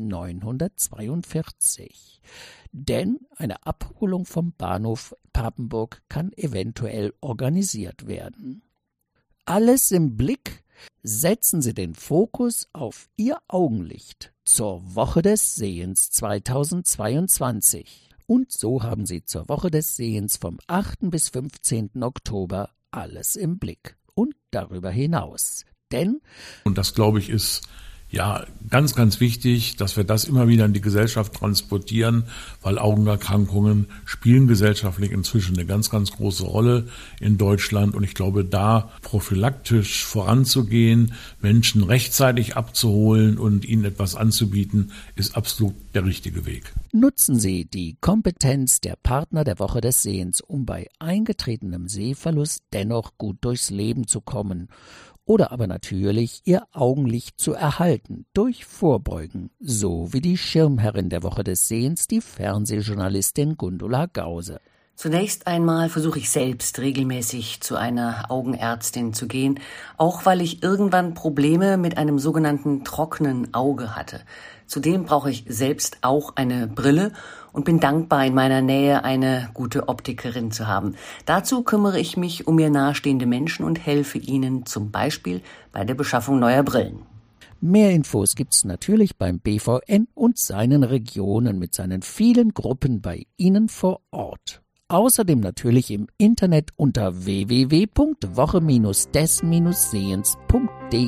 942. Denn eine Abholung vom Bahnhof Papenburg kann eventuell organisiert werden. Alles im Blick. Setzen Sie den Fokus auf Ihr Augenlicht zur Woche des Sehens 2022. Und so haben Sie zur Woche des Sehens vom 8. bis 15. Oktober alles im Blick und darüber hinaus. Denn, und das glaube ich ist ja ganz, ganz wichtig, dass wir das immer wieder in die Gesellschaft transportieren, weil Augenerkrankungen spielen gesellschaftlich inzwischen eine ganz, ganz große Rolle in Deutschland. Und ich glaube, da prophylaktisch voranzugehen, Menschen rechtzeitig abzuholen und ihnen etwas anzubieten, ist absolut der richtige Weg. Nutzen Sie die Kompetenz der Partner der Woche des Sehens, um bei eingetretenem Sehverlust dennoch gut durchs Leben zu kommen. Oder aber natürlich Ihr Augenlicht zu erhalten durch Vorbeugen, so wie die Schirmherrin der Woche des Sehens, die Fernsehjournalistin Gundula Gause. Zunächst einmal versuche ich selbst regelmäßig zu einer Augenärztin zu gehen, auch weil ich irgendwann Probleme mit einem sogenannten trockenen Auge hatte. Zudem brauche ich selbst auch eine Brille und bin dankbar, in meiner Nähe eine gute Optikerin zu haben. Dazu kümmere ich mich um mir nahestehende Menschen und helfe ihnen zum Beispiel bei der Beschaffung neuer Brillen. Mehr Infos gibt's natürlich beim BVN und seinen Regionen mit seinen vielen Gruppen bei Ihnen vor Ort. Außerdem natürlich im Internet unter www.woche-des-sehens.de.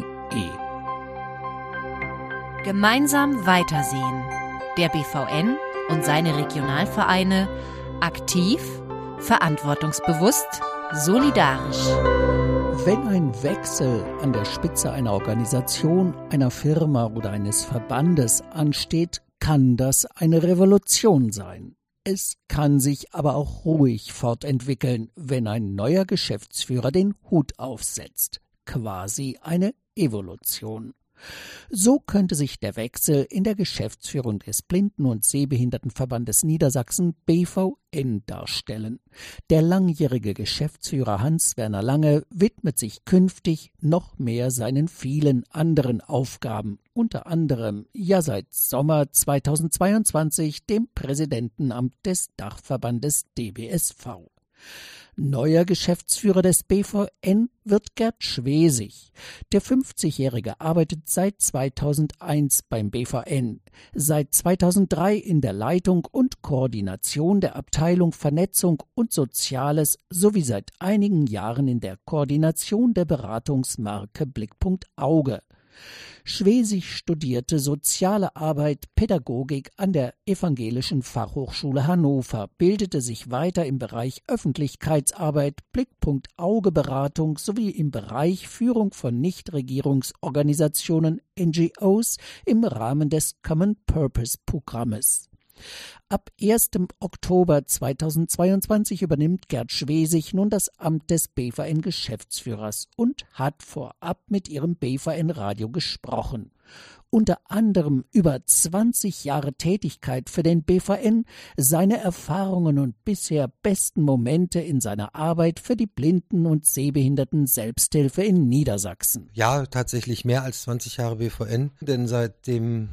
Gemeinsam weitersehen. Der BVN und seine Regionalvereine aktiv, verantwortungsbewusst, solidarisch. Wenn ein Wechsel an der Spitze einer Organisation, einer Firma oder eines Verbandes ansteht, kann das eine Revolution sein. Es kann sich aber auch ruhig fortentwickeln, wenn ein neuer Geschäftsführer den Hut aufsetzt. Quasi eine Evolution. So könnte sich der Wechsel in der Geschäftsführung des Blinden- und Sehbehindertenverbandes Niedersachsen BVN darstellen. Der langjährige Geschäftsführer Hans-Werner Lange widmet sich künftig noch mehr seinen vielen anderen Aufgaben, unter anderem seit Sommer 2022 dem Präsidentenamt des Dachverbandes DBSV. Neuer Geschäftsführer des BVN wird Gerd Schwesig. Der 50-Jährige arbeitet seit 2001 beim BVN, seit 2003 in der Leitung und Koordination der Abteilung Vernetzung und Soziales sowie seit einigen Jahren in der Koordination der Beratungsmarke Blickpunkt Auge. Schwesig studierte Soziale Arbeit, Pädagogik an der Evangelischen Fachhochschule Hannover, bildete sich weiter im Bereich Öffentlichkeitsarbeit, Blickpunkt Auge-Beratung sowie im Bereich Führung von Nichtregierungsorganisationen NGOs im Rahmen des Common Purpose Programmes. Ab 1. Oktober 2022 übernimmt Gerd Schwesig nun das Amt des BVN-Geschäftsführers und hat vorab mit ihrem BVN-Radio gesprochen. Unter anderem über 20 Jahre Tätigkeit für den BVN, seine Erfahrungen und bisher besten Momente in seiner Arbeit für die Blinden- und Sehbehinderten Selbsthilfe in Niedersachsen. Ja, tatsächlich mehr als 20 Jahre BVN, denn seit dem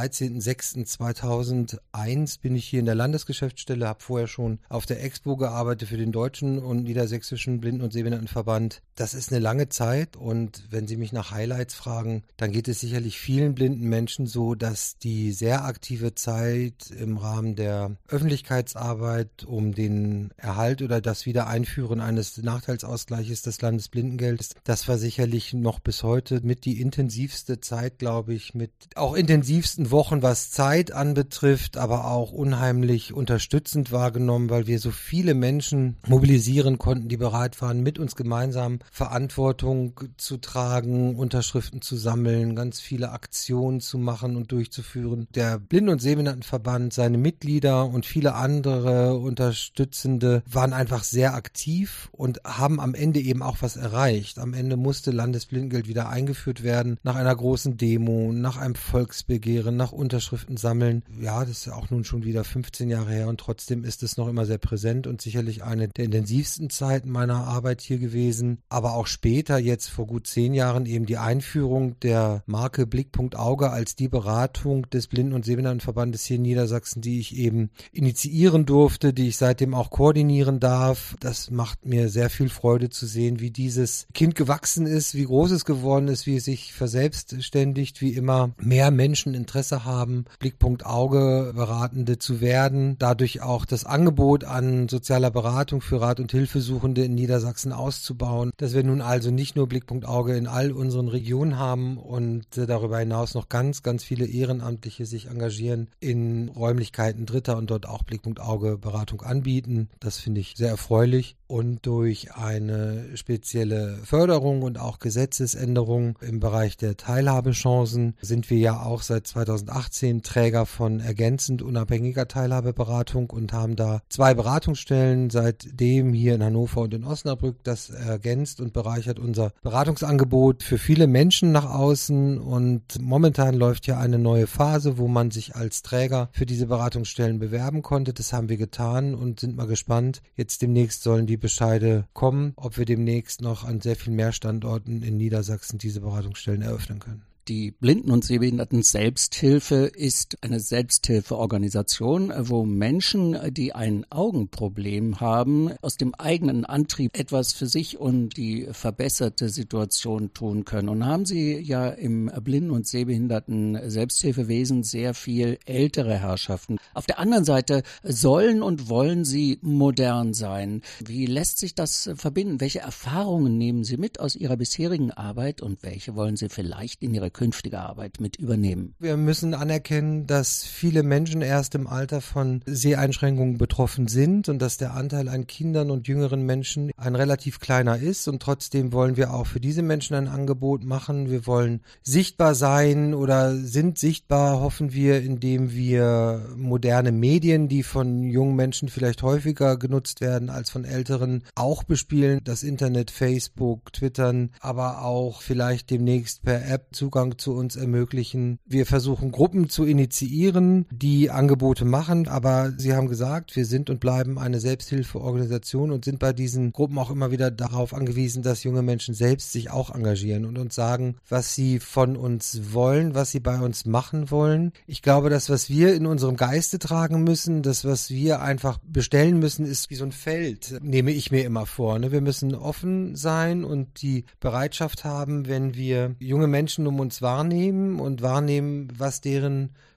13.06.2001 bin ich hier in der Landesgeschäftsstelle, habe vorher schon auf der Expo gearbeitet für den Deutschen und Niedersächsischen Blinden- und Sehbehindertenverband. Das ist eine lange Zeit und wenn Sie mich nach Highlights fragen, dann geht es sicherlich vielen blinden Menschen so, dass die sehr aktive Zeit im Rahmen der Öffentlichkeitsarbeit um den Erhalt oder das Wiedereinführen eines Nachteilsausgleiches des Landesblindengeldes, das war sicherlich noch bis heute mit die intensivste Zeit, glaube ich, mit auch intensivsten Wochen, was Zeit anbetrifft, aber auch unheimlich unterstützend wahrgenommen, weil wir so viele Menschen mobilisieren konnten, die bereit waren, mit uns gemeinsam Verantwortung zu tragen, Unterschriften zu sammeln, ganz viele Aktionen zu machen und durchzuführen. Der Blinden- und Sehbehindertenverband, seine Mitglieder und viele andere Unterstützende waren einfach sehr aktiv und haben am Ende eben auch was erreicht. Am Ende musste Landesblindengeld wieder eingeführt werden, nach einer großen Demo, nach einem Volksbegehren, nach Unterschriften sammeln. Ja, das ist ja auch nun schon wieder 15 Jahre her und trotzdem ist es noch immer sehr präsent und sicherlich eine der intensivsten Zeiten meiner Arbeit hier gewesen. Aber auch später, jetzt vor gut 10 Jahren, eben die Einführung der Marke Blickpunkt Auge als die Beratung des Blinden- und Sehbehindertenverbandes hier in Niedersachsen, die ich eben initiieren durfte, die ich seitdem auch koordinieren darf. Das macht mir sehr viel Freude zu sehen, wie dieses Kind gewachsen ist, wie groß es geworden ist, wie es sich verselbstständigt, wie immer mehr Menschen Interesse haben, Blickpunkt Auge Beratende zu werden, dadurch auch das Angebot an sozialer Beratung für Rat- und Hilfesuchende in Niedersachsen auszubauen, dass wir nun also nicht nur Blickpunkt Auge in all unseren Regionen haben und darüber hinaus noch ganz, ganz viele Ehrenamtliche sich engagieren in Räumlichkeiten Dritter und dort auch Blickpunkt Auge Beratung anbieten. Das finde ich sehr erfreulich und durch eine spezielle Förderung und auch Gesetzesänderung im Bereich der Teilhabechancen sind wir ja auch seit 2018 Träger von ergänzend unabhängiger Teilhabeberatung und haben da 2 Beratungsstellen seitdem hier in Hannover und in Osnabrück. Das ergänzt und bereichert unser Beratungsangebot für viele Menschen nach außen und momentan läuft ja eine neue Phase, wo man sich als Träger für diese Beratungsstellen bewerben konnte. Das haben wir getan und sind mal gespannt. Jetzt demnächst sollen die Bescheide kommen, ob wir demnächst noch an sehr viel mehr Standorten in Niedersachsen diese Beratungsstellen eröffnen können. Die Blinden- und Sehbehinderten Selbsthilfe ist eine Selbsthilfeorganisation, wo Menschen, die ein Augenproblem haben, aus dem eigenen Antrieb etwas für sich und die verbesserte Situation tun können. Und haben Sie ja im Blinden- und Sehbehinderten Selbsthilfewesen sehr viel ältere Herrschaften. Auf der anderen Seite sollen und wollen Sie modern sein. Wie lässt sich das verbinden? Welche Erfahrungen nehmen Sie mit aus Ihrer bisherigen Arbeit und welche wollen Sie vielleicht in Ihre künftige Arbeit mit übernehmen? Wir müssen anerkennen, dass viele Menschen erst im Alter von Seheinschränkungen betroffen sind und dass der Anteil an Kindern und jüngeren Menschen ein relativ kleiner ist und trotzdem wollen wir auch für diese Menschen ein Angebot machen. Wir wollen sichtbar sein oder sind sichtbar, hoffen wir, indem wir moderne Medien, die von jungen Menschen vielleicht häufiger genutzt werden als von älteren, auch bespielen. Das Internet, Facebook, Twittern, aber auch vielleicht demnächst per App Zugang zu uns ermöglichen. Wir versuchen Gruppen zu initiieren, die Angebote machen, aber Sie haben gesagt, wir sind und bleiben eine Selbsthilfeorganisation und sind bei diesen Gruppen auch immer wieder darauf angewiesen, dass junge Menschen selbst sich auch engagieren und uns sagen, was sie von uns wollen, was sie bei uns machen wollen. Ich glaube, das, was wir in unserem Geiste tragen müssen, das, was wir einfach bestellen müssen, ist wie so ein Feld, nehme ich mir immer vor. Wir müssen offen sein und die Bereitschaft haben, wenn wir junge Menschen um uns wahrnehmen und wahrnehmen, was deren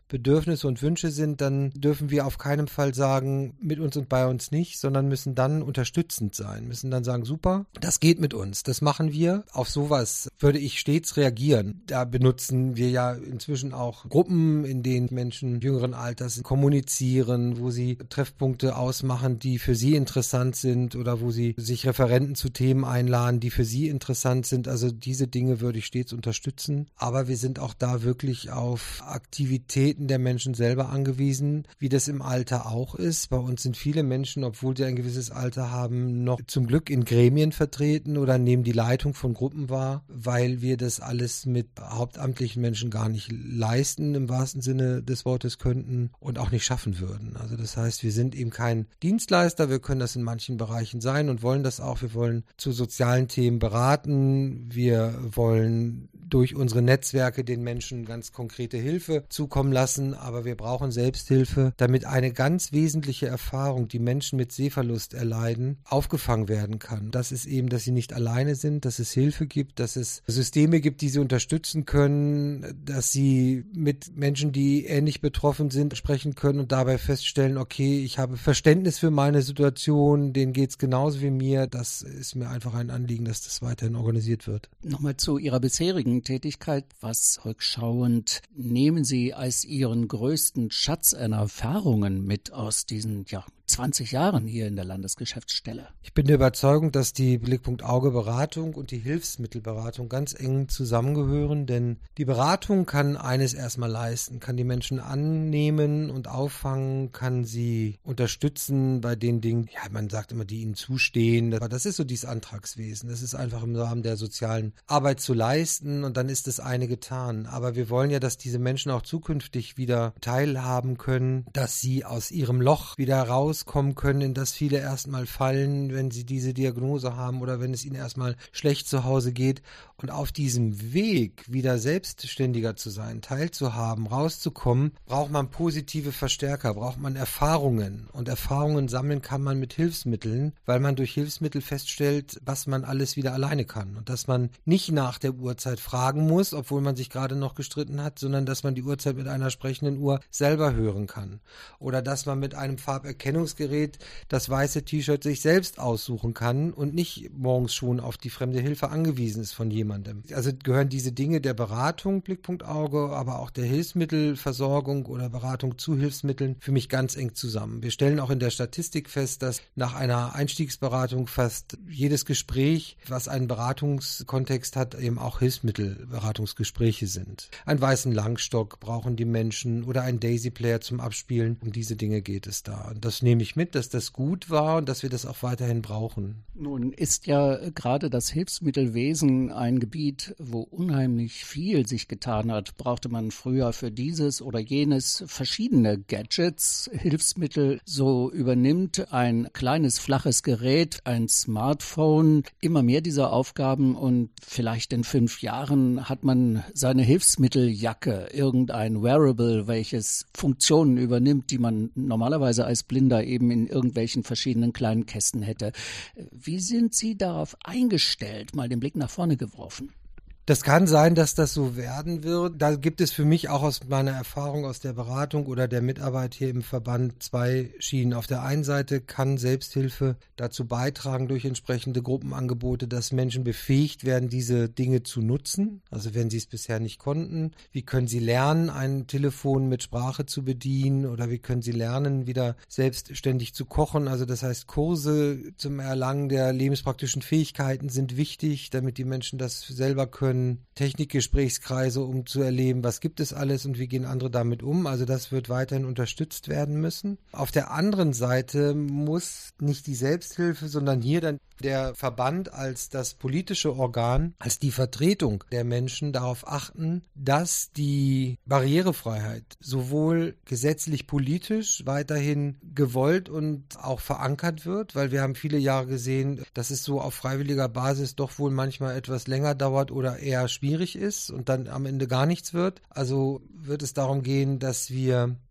Bedürfnisse und Wünsche sind, dann dürfen wir auf keinen Fall sagen, mit uns und bei uns nicht, sondern müssen dann unterstützend sein, müssen dann sagen, super, das geht mit uns, das machen wir. Auf sowas würde ich stets reagieren. Da benutzen wir ja inzwischen auch Gruppen, in denen Menschen jüngeren Alters kommunizieren, wo sie Treffpunkte ausmachen, die für sie interessant sind oder wo sie sich Referenten zu Themen einladen, die für sie interessant sind. Also diese Dinge würde ich stets unterstützen. Aber wir sind auch da wirklich auf Aktivitäten der Menschen selber angewiesen, wie das im Alter auch ist. Bei uns sind viele Menschen, obwohl sie ein gewisses Alter haben, noch zum Glück in Gremien vertreten oder nehmen die Leitung von Gruppen wahr, weil wir das alles mit hauptamtlichen Menschen gar nicht leisten, im wahrsten Sinne des Wortes könnten und auch nicht schaffen würden. Also das heißt, wir sind eben kein Dienstleister, wir können das in manchen Bereichen sein und wollen das auch. Wir wollen zu sozialen Themen beraten, wir wollen durch unsere Netzwerke den Menschen ganz konkrete Hilfe zukommen lassen, aber wir brauchen Selbsthilfe, damit eine ganz wesentliche Erfahrung, die Menschen mit Sehverlust erleiden, aufgefangen werden kann. Das ist eben, dass sie nicht alleine sind, dass es Hilfe gibt, dass es Systeme gibt, die sie unterstützen können, dass sie mit Menschen, die ähnlich betroffen sind, sprechen können und dabei feststellen, okay, ich habe Verständnis für meine Situation, denen geht es genauso wie mir. Das ist mir einfach ein Anliegen, dass das weiterhin organisiert wird. Nochmal zu Ihrer bisherigen Tätigkeit. Was rückschauend nehmen Sie als Ihren größten Schatz an Erfahrungen mit aus diesen 20 Jahren hier in der Landesgeschäftsstelle? Ich bin der Überzeugung, dass die Blickpunkt Auge Beratung und die Hilfsmittelberatung ganz eng zusammengehören, denn die Beratung kann eines erstmal leisten, kann die Menschen annehmen und auffangen, kann sie unterstützen bei den Dingen, man sagt immer, die ihnen zustehen. Das ist so dieses Antragswesen. Das ist einfach im Rahmen der sozialen Arbeit zu leisten und dann ist das eine getan. Aber wir wollen ja, dass diese Menschen auch zukünftig wieder teilhaben können, dass sie aus ihrem Loch wieder rauskommen können, in das viele erstmal fallen, wenn sie diese Diagnose haben oder wenn es ihnen erstmal schlecht zu Hause geht. Und auf diesem Weg wieder selbstständiger zu sein, teilzuhaben, rauszukommen, braucht man positive Verstärker, braucht man Erfahrungen. Und Erfahrungen sammeln kann man mit Hilfsmitteln, weil man durch Hilfsmittel feststellt, was man alles wieder alleine kann. Und dass man nicht nach der Uhrzeit fragen muss, obwohl man sich gerade noch gestritten hat, sondern dass man die Uhrzeit mit einer sprechenden Uhr selber hören kann. Oder dass man mit einem Farberkennungsgerät das weiße T-Shirt sich selbst aussuchen kann und nicht morgens schon auf die fremde Hilfe angewiesen ist von jemandem. Also gehören diese Dinge der Beratung, Blickpunkt Auge, aber auch der Hilfsmittelversorgung oder Beratung zu Hilfsmitteln für mich ganz eng zusammen. Wir stellen auch in der Statistik fest, dass nach einer Einstiegsberatung fast jedes Gespräch, was einen Beratungskontext hat, eben auch Hilfsmittelberatungsgespräche sind. Einen weißen Langstock brauchen die Menschen oder einen Daisy-Player zum Abspielen. Um diese Dinge geht es da. Und das nehme ich mit, dass das gut war und dass wir das auch weiterhin brauchen. Nun ist ja gerade das Hilfsmittelwesen ein Gebiet, wo unheimlich viel sich getan hat. Brauchte man früher für dieses oder jenes verschiedene Gadgets, Hilfsmittel, so übernimmt ein kleines flaches Gerät, ein Smartphone, immer mehr dieser Aufgaben und vielleicht in 5 Jahren hat man seine Hilfsmitteljacke, irgendein Wearable, welches Funktionen übernimmt, die man normalerweise als Blinder eben in irgendwelchen verschiedenen kleinen Kästen hätte. Wie sind Sie darauf eingestellt? Mal den Blick nach vorne geworfen. Das kann sein, dass das so werden wird. Da gibt es für mich auch aus meiner Erfahrung aus der Beratung oder der Mitarbeit hier im Verband 2 Schienen. Auf der einen Seite kann Selbsthilfe dazu beitragen durch entsprechende Gruppenangebote, dass Menschen befähigt werden, diese Dinge zu nutzen. Also wenn sie es bisher nicht konnten, wie können sie lernen, ein Telefon mit Sprache zu bedienen oder wie können sie lernen, wieder selbstständig zu kochen. Also das heißt, Kurse zum Erlangen der lebenspraktischen Fähigkeiten sind wichtig, damit die Menschen das selber können. Technikgesprächskreise, um zu erleben, was gibt es alles und wie gehen andere damit um. Also das wird weiterhin unterstützt werden müssen. Auf der anderen Seite muss nicht die Selbsthilfe, sondern hier dann der Verband als das politische Organ, als die Vertretung der Menschen darauf achten, dass die Barrierefreiheit sowohl gesetzlich politisch weiterhin gewollt und auch verankert wird, weil wir haben viele Jahre gesehen, dass es so auf freiwilliger Basis doch wohl manchmal etwas länger dauert oder eher schwierig ist und dann am Ende gar nichts wird. Also wird es darum gehen, dass wir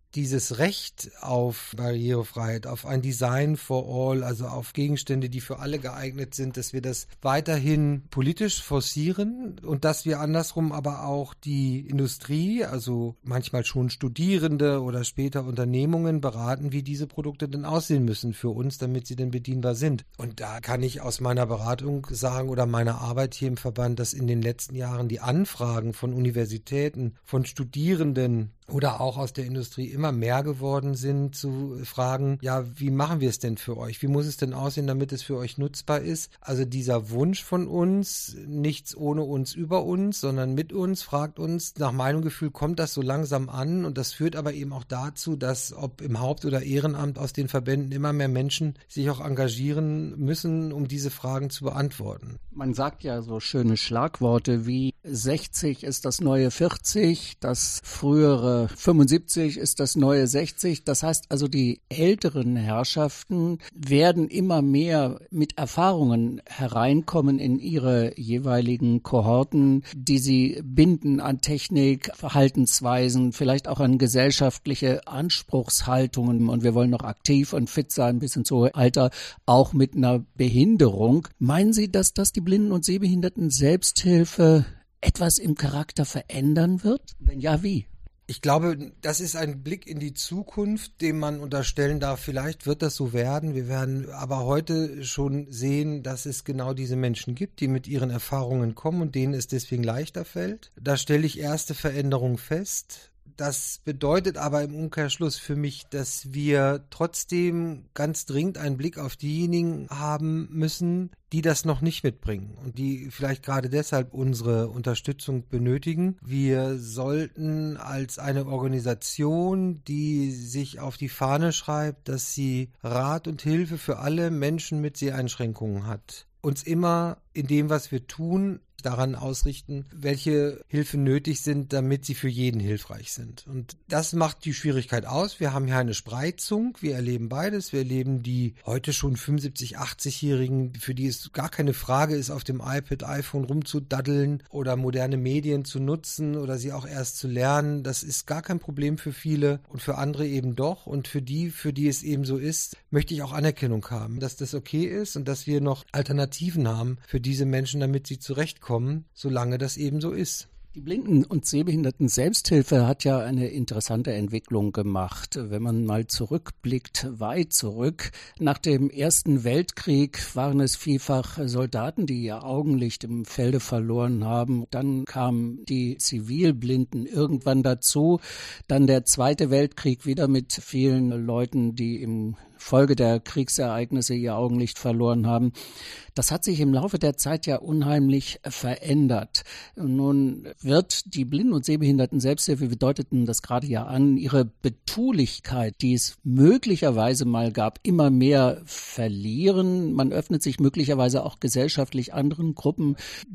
dieses Recht auf Barrierefreiheit, auf ein Design for all, also auf Gegenstände, die für alle geeignet sind, dass wir das weiterhin politisch forcieren und dass wir andersrum aber auch die Industrie, also manchmal schon Studierende oder später Unternehmungen beraten, wie diese Produkte denn aussehen müssen für uns, damit sie denn bedienbar sind. Und da kann ich aus meiner Beratung sagen oder meiner Arbeit hier im Verband, dass in den letzten Jahren die Anfragen von Universitäten, von Studierenden oder auch aus der Industrie immer mehr geworden sind, zu fragen, ja, wie machen wir es denn für euch? Wie muss es denn aussehen, damit es für euch nutzbar ist? Also dieser Wunsch von uns, nichts ohne uns, über uns, sondern mit uns, fragt uns, nach meinem Gefühl kommt das so langsam an und das führt aber eben auch dazu, dass ob im Haupt- oder Ehrenamt aus den Verbänden immer mehr Menschen sich auch engagieren müssen, um diese Fragen zu beantworten. Man sagt ja so schöne Schlagworte wie 60 ist das neue 40, das frühere 75 ist das neue 60. Das heißt also, die älteren Herrschaften werden immer mehr mit Erfahrungen hereinkommen in ihre jeweiligen Kohorten, die sie binden an Technik, Verhaltensweisen, vielleicht auch an gesellschaftliche Anspruchshaltungen. Und wir wollen noch aktiv und fit sein bis ins hohe Alter, auch mit einer Behinderung. Meinen Sie, dass das die Blinden- und Sehbehinderten Selbsthilfe etwas im Charakter verändern wird? Wenn ja, wie? Ich glaube, das ist ein Blick in die Zukunft, dem man unterstellen darf, vielleicht wird das so werden. Wir werden aber heute schon sehen, dass es genau diese Menschen gibt, die mit ihren Erfahrungen kommen und denen es deswegen leichter fällt. Da stelle ich erste Veränderungen fest. Das bedeutet aber im Umkehrschluss für mich, dass wir trotzdem ganz dringend einen Blick auf diejenigen haben müssen, die das noch nicht mitbringen und die vielleicht gerade deshalb unsere Unterstützung benötigen. Wir sollten als eine Organisation, die sich auf die Fahne schreibt, dass sie Rat und Hilfe für alle Menschen mit Seheinschränkungen hat, uns immer in dem, was wir tun, daran ausrichten, welche Hilfen nötig sind, damit sie für jeden hilfreich sind. Und das macht die Schwierigkeit aus. Wir haben hier eine Spreizung. Wir erleben beides. Wir erleben die heute schon 75-, 80-Jährigen, für die es gar keine Frage ist, auf dem iPad, iPhone rumzudaddeln oder moderne Medien zu nutzen oder sie auch erst zu lernen. Das ist gar kein Problem für viele und für andere eben doch. Und für die es eben so ist, möchte ich auch Anerkennung haben, dass das okay ist und dass wir noch Alternativen haben für diese Menschen, damit sie zurechtkommen, solange das eben so ist. Die Blinden- und Sehbehinderten Selbsthilfe hat ja eine interessante Entwicklung gemacht. Wenn man mal zurückblickt, weit zurück, nach dem Ersten Weltkrieg waren es vielfach Soldaten, die ihr Augenlicht im Felde verloren haben. Dann kamen die Zivilblinden irgendwann dazu. Dann der Zweite Weltkrieg wieder mit vielen Leuten, die im Folge der Kriegsereignisse ihr Augenlicht verloren haben. Das hat sich im Laufe der Zeit ja unheimlich verändert. Nun wird die Blinden- und Sehbehinderten Selbsthilfe, wir deuteten das gerade ja an, ihre Betulichkeit, die es möglicherweise mal gab, immer mehr verlieren. Man öffnet sich möglicherweise auch gesellschaftlich anderen Gruppen,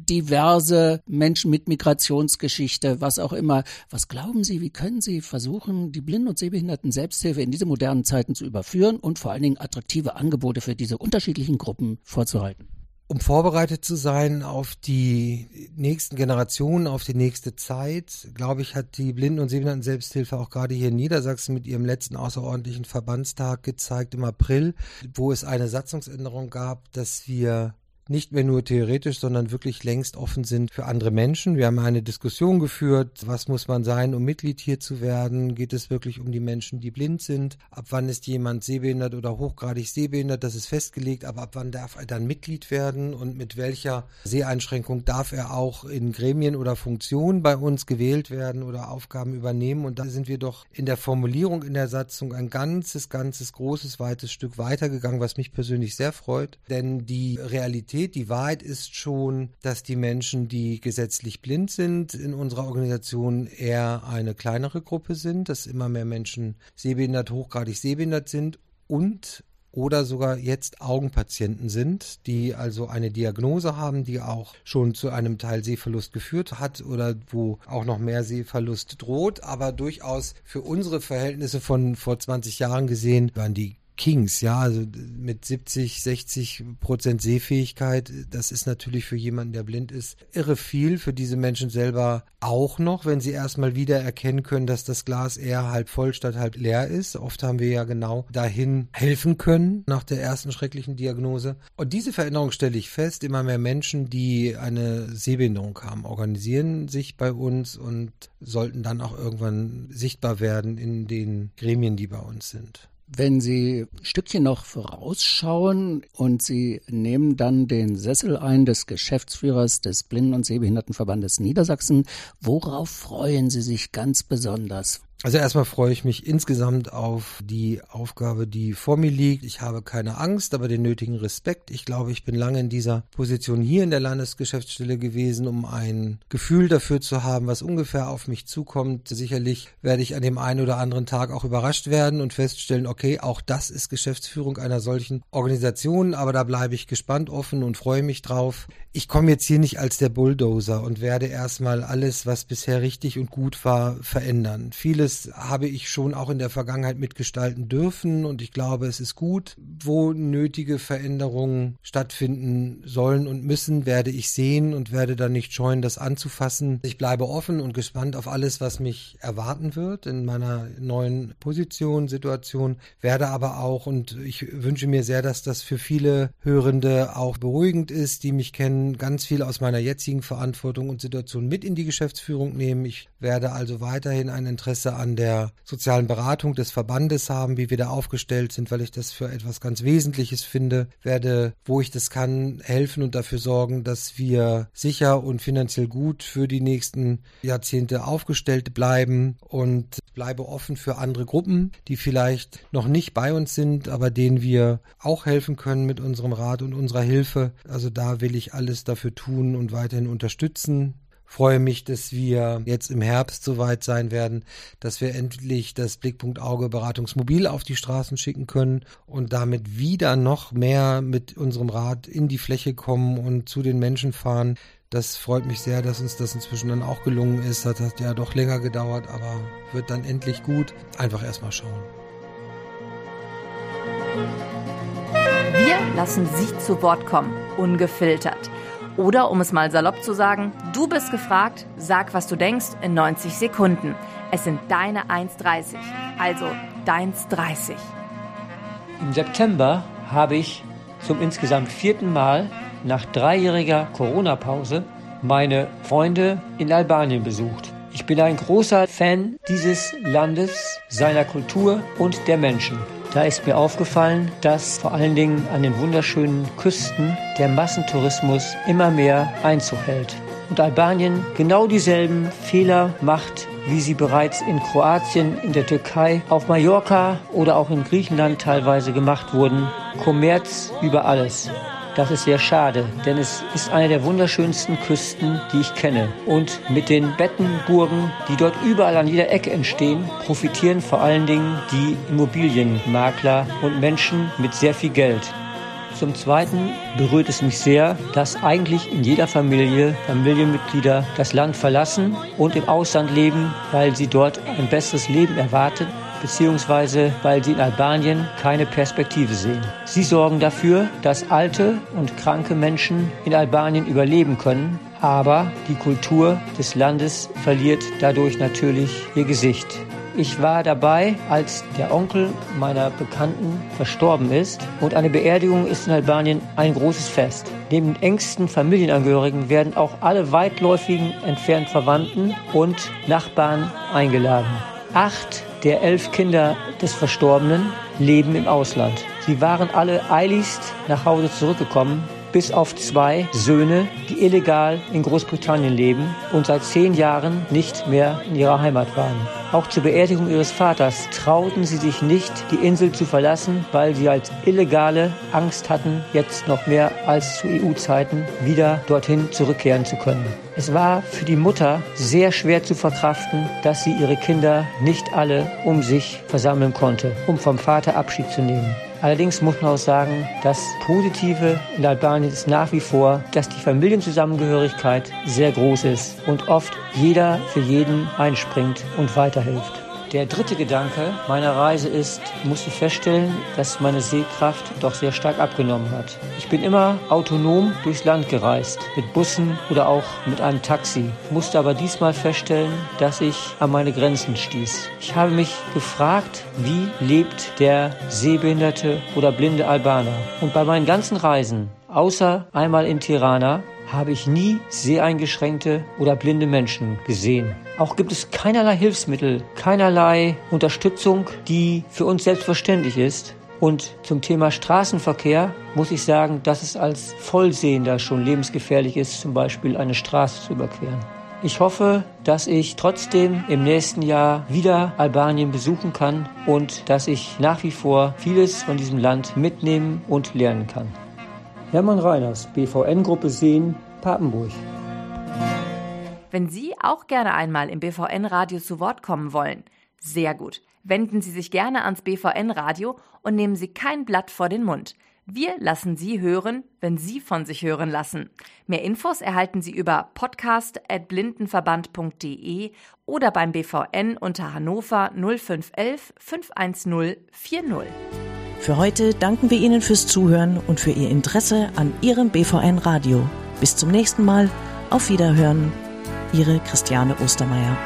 diverse Menschen mit Migrationsgeschichte, was auch immer. Was glauben Sie, wie können Sie versuchen, die Blinden- und Sehbehinderten Selbsthilfe in diese modernen Zeiten zu überführen und vor allen Dingen attraktive Angebote für diese unterschiedlichen Gruppen vorzuhalten? Um vorbereitet zu sein auf die nächsten Generationen, auf die nächste Zeit, glaube ich, hat die Blinden- und Sehbehinderten Selbsthilfe auch gerade hier in Niedersachsen mit ihrem letzten außerordentlichen Verbandstag gezeigt im April, wo es eine Satzungsänderung gab, dass wir nicht mehr nur theoretisch, sondern wirklich längst offen sind für andere Menschen. Wir haben eine Diskussion geführt, was muss man sein, um Mitglied hier zu werden? Geht es wirklich um die Menschen, die blind sind? Ab wann ist jemand sehbehindert oder hochgradig sehbehindert? Das ist festgelegt, aber ab wann darf er dann Mitglied werden und mit welcher Seheinschränkung darf er auch in Gremien oder Funktionen bei uns gewählt werden oder Aufgaben übernehmen? Und da sind wir doch in der Formulierung in der Satzung ein ganzes, großes, weites Stück weitergegangen, was mich persönlich sehr freut, denn die Realität, die Wahrheit ist schon, dass die Menschen, die gesetzlich blind sind, in unserer Organisation eher eine kleinere Gruppe sind, dass immer mehr Menschen sehbehindert, hochgradig sehbehindert sind und oder sogar jetzt Augenpatienten sind, die also eine Diagnose haben, die auch schon zu einem Teil Sehverlust geführt hat oder wo auch noch mehr Sehverlust droht, aber durchaus für unsere Verhältnisse von vor 20 Jahren gesehen waren die Kings, ja, also mit 70-60% Sehfähigkeit, das ist natürlich für jemanden, der blind ist, irre viel, für diese Menschen selber auch noch, wenn sie erstmal wieder erkennen können, dass das Glas eher halb voll statt halb leer ist. Oft haben wir ja genau dahin helfen können, nach der ersten schrecklichen Diagnose. Und diese Veränderung stelle ich fest, immer mehr Menschen, die eine Sehbehinderung haben, organisieren sich bei uns und sollten dann auch irgendwann sichtbar werden in den Gremien, die bei uns sind. Wenn Sie ein Stückchen noch vorausschauen und Sie nehmen dann den Sessel ein des Geschäftsführers des Blinden- und Sehbehindertenverbandes Niedersachsen, worauf freuen Sie sich ganz besonders? Also erstmal freue ich mich insgesamt auf die Aufgabe, die vor mir liegt. Ich habe keine Angst, aber den nötigen Respekt. Ich glaube, ich bin lange in dieser Position hier in der Landesgeschäftsstelle gewesen, um ein Gefühl dafür zu haben, was ungefähr auf mich zukommt. Sicherlich werde ich an dem einen oder anderen Tag auch überrascht werden und feststellen, okay, auch das ist Geschäftsführung einer solchen Organisation, aber da bleibe ich gespannt, offen und freue mich drauf. Ich komme jetzt hier nicht als der Bulldozer und werde erstmal alles, was bisher richtig und gut war, verändern. Vieles habe ich schon auch in der Vergangenheit mitgestalten dürfen und ich glaube, es ist gut. Wo nötige Veränderungen stattfinden sollen und müssen, werde ich sehen und werde dann nicht scheuen, das anzufassen. Ich bleibe offen und gespannt auf alles, was mich erwarten wird in meiner neuen Position, Situation, werde aber auch, und ich wünsche mir sehr, dass das für viele Hörende auch beruhigend ist, die mich kennen, ganz viel aus meiner jetzigen Verantwortung und Situation mit in die Geschäftsführung nehmen. Ich werde also weiterhin ein Interesse an der sozialen Beratung des Verbandes haben, wie wir da aufgestellt sind, weil ich das für etwas ganz Wesentliches finde, werde, wo ich das kann, helfen und dafür sorgen, dass wir sicher und finanziell gut für die nächsten Jahrzehnte aufgestellt bleiben und bleibe offen für andere Gruppen, die vielleicht noch nicht bei uns sind, aber denen wir auch helfen können mit unserem Rat und unserer Hilfe. Also da will ich alles dafür tun und weiterhin unterstützen. Freue mich, dass wir jetzt im Herbst soweit sein werden, dass wir endlich das Blickpunkt Auge Beratungsmobil auf die Straßen schicken können und damit wieder noch mehr mit unserem Rat in die Fläche kommen und zu den Menschen fahren. Das freut mich sehr, dass uns das inzwischen dann auch gelungen ist. Das hat ja doch länger gedauert, aber wird dann endlich gut. Einfach erstmal schauen. Wir lassen Sie zu Wort kommen, ungefiltert. Oder, um es mal salopp zu sagen, du bist gefragt, sag, was du denkst in 90 Sekunden. Es sind deine 1,30, also deins 30. Im September habe ich zum insgesamt 4. Mal nach 3-jähriger Corona-Pause meine Freunde in Albanien besucht. Ich bin ein großer Fan dieses Landes, seiner Kultur und der Menschen. Da ist mir aufgefallen, dass vor allen Dingen an den wunderschönen Küsten der Massentourismus immer mehr Einzug hält. Und Albanien genau dieselben Fehler macht, wie sie bereits in Kroatien, in der Türkei, auf Mallorca oder auch in Griechenland teilweise gemacht wurden. Kommerz über alles. Das ist sehr schade, denn es ist eine der wunderschönsten Küsten, die ich kenne. Und mit den Bettenburgen, die dort überall an jeder Ecke entstehen, profitieren vor allen Dingen die Immobilienmakler und Menschen mit sehr viel Geld. Zum Zweiten berührt es mich sehr, dass eigentlich in jeder Familie Familienmitglieder das Land verlassen und im Ausland leben, weil sie dort ein besseres Leben erwarten, beziehungsweise weil sie in Albanien keine Perspektive sehen. Sie sorgen dafür, dass alte und kranke Menschen in Albanien überleben können, aber die Kultur des Landes verliert dadurch natürlich ihr Gesicht. Ich war dabei, als der Onkel meiner Bekannten verstorben ist, und eine Beerdigung ist in Albanien ein großes Fest. Neben den engsten Familienangehörigen werden auch alle weitläufigen entfernten Verwandten und Nachbarn eingeladen. 8 der 11 Kinder des Verstorbenen leben im Ausland. Sie waren alle eiligst nach Hause zurückgekommen, bis auf 2 Söhne, die illegal in Großbritannien leben und seit 10 Jahren nicht mehr in ihrer Heimat waren. Auch zur Beerdigung ihres Vaters trauten sie sich nicht, die Insel zu verlassen, weil sie als Illegale Angst hatten, jetzt noch mehr als zu EU-Zeiten wieder dorthin zurückkehren zu können. Es war für die Mutter sehr schwer zu verkraften, dass sie ihre Kinder nicht alle um sich versammeln konnte, um vom Vater Abschied zu nehmen. Allerdings muss man auch sagen, das Positive in Albanien ist nach wie vor, dass die Familienzusammengehörigkeit sehr groß ist und oft jeder für jeden einspringt und weiterhilft. Der dritte Gedanke meiner Reise ist, ich musste feststellen, dass meine Sehkraft doch sehr stark abgenommen hat. Ich bin immer autonom durchs Land gereist, mit Bussen oder auch mit einem Taxi, musste aber diesmal feststellen, dass ich an meine Grenzen stieß. Ich habe mich gefragt, wie lebt der sehbehinderte oder blinde Albaner? Und bei meinen ganzen Reisen, außer einmal in Tirana, habe ich nie seheingeschränkte oder blinde Menschen gesehen. Auch gibt es keinerlei Hilfsmittel, keinerlei Unterstützung, die für uns selbstverständlich ist. Und zum Thema Straßenverkehr muss ich sagen, dass es als Vollsehender schon lebensgefährlich ist, zum Beispiel eine Straße zu überqueren. Ich hoffe, dass ich trotzdem im nächsten Jahr wieder Albanien besuchen kann und dass ich nach wie vor vieles von diesem Land mitnehmen und lernen kann. Hermann Reiners, BVN-Gruppe Sehen, Papenburg. Wenn Sie auch gerne einmal im BVN-Radio zu Wort kommen wollen, sehr gut. Wenden Sie sich gerne ans BVN-Radio und nehmen Sie kein Blatt vor den Mund. Wir lassen Sie hören, wenn Sie von sich hören lassen. Mehr Infos erhalten Sie über podcast@blindenverband.de oder beim BVN unter Hannover 0511 510 40. Für heute danken wir Ihnen fürs Zuhören und für Ihr Interesse an Ihrem BVN Radio. Bis zum nächsten Mal. Auf Wiederhören. Ihre Christiane Ostermeier.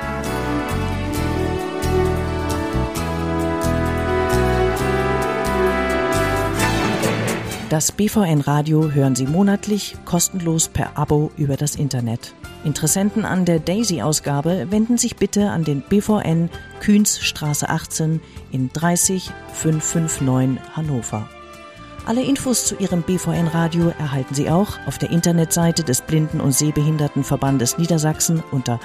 Das BVN Radio hören Sie monatlich kostenlos per Abo über das Internet. Interessenten an der Daisy-Ausgabe wenden sich bitte an den BVN Kühnsstraße 18 in 30559 Hannover. Alle Infos zu Ihrem BVN-Radio erhalten Sie auch auf der Internetseite des Blinden- und Sehbehindertenverbandes Niedersachsen unter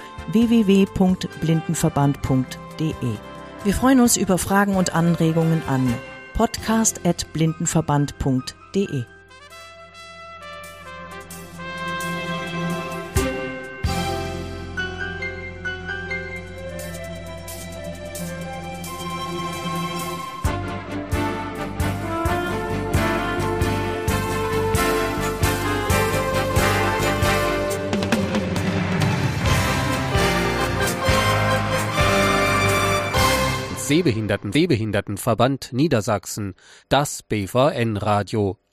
www.blindenverband.de. Wir freuen uns über Fragen und Anregungen an podcast@blindenverband.de. Sehbehindertenverband Niedersachsen, das BVN-Radio.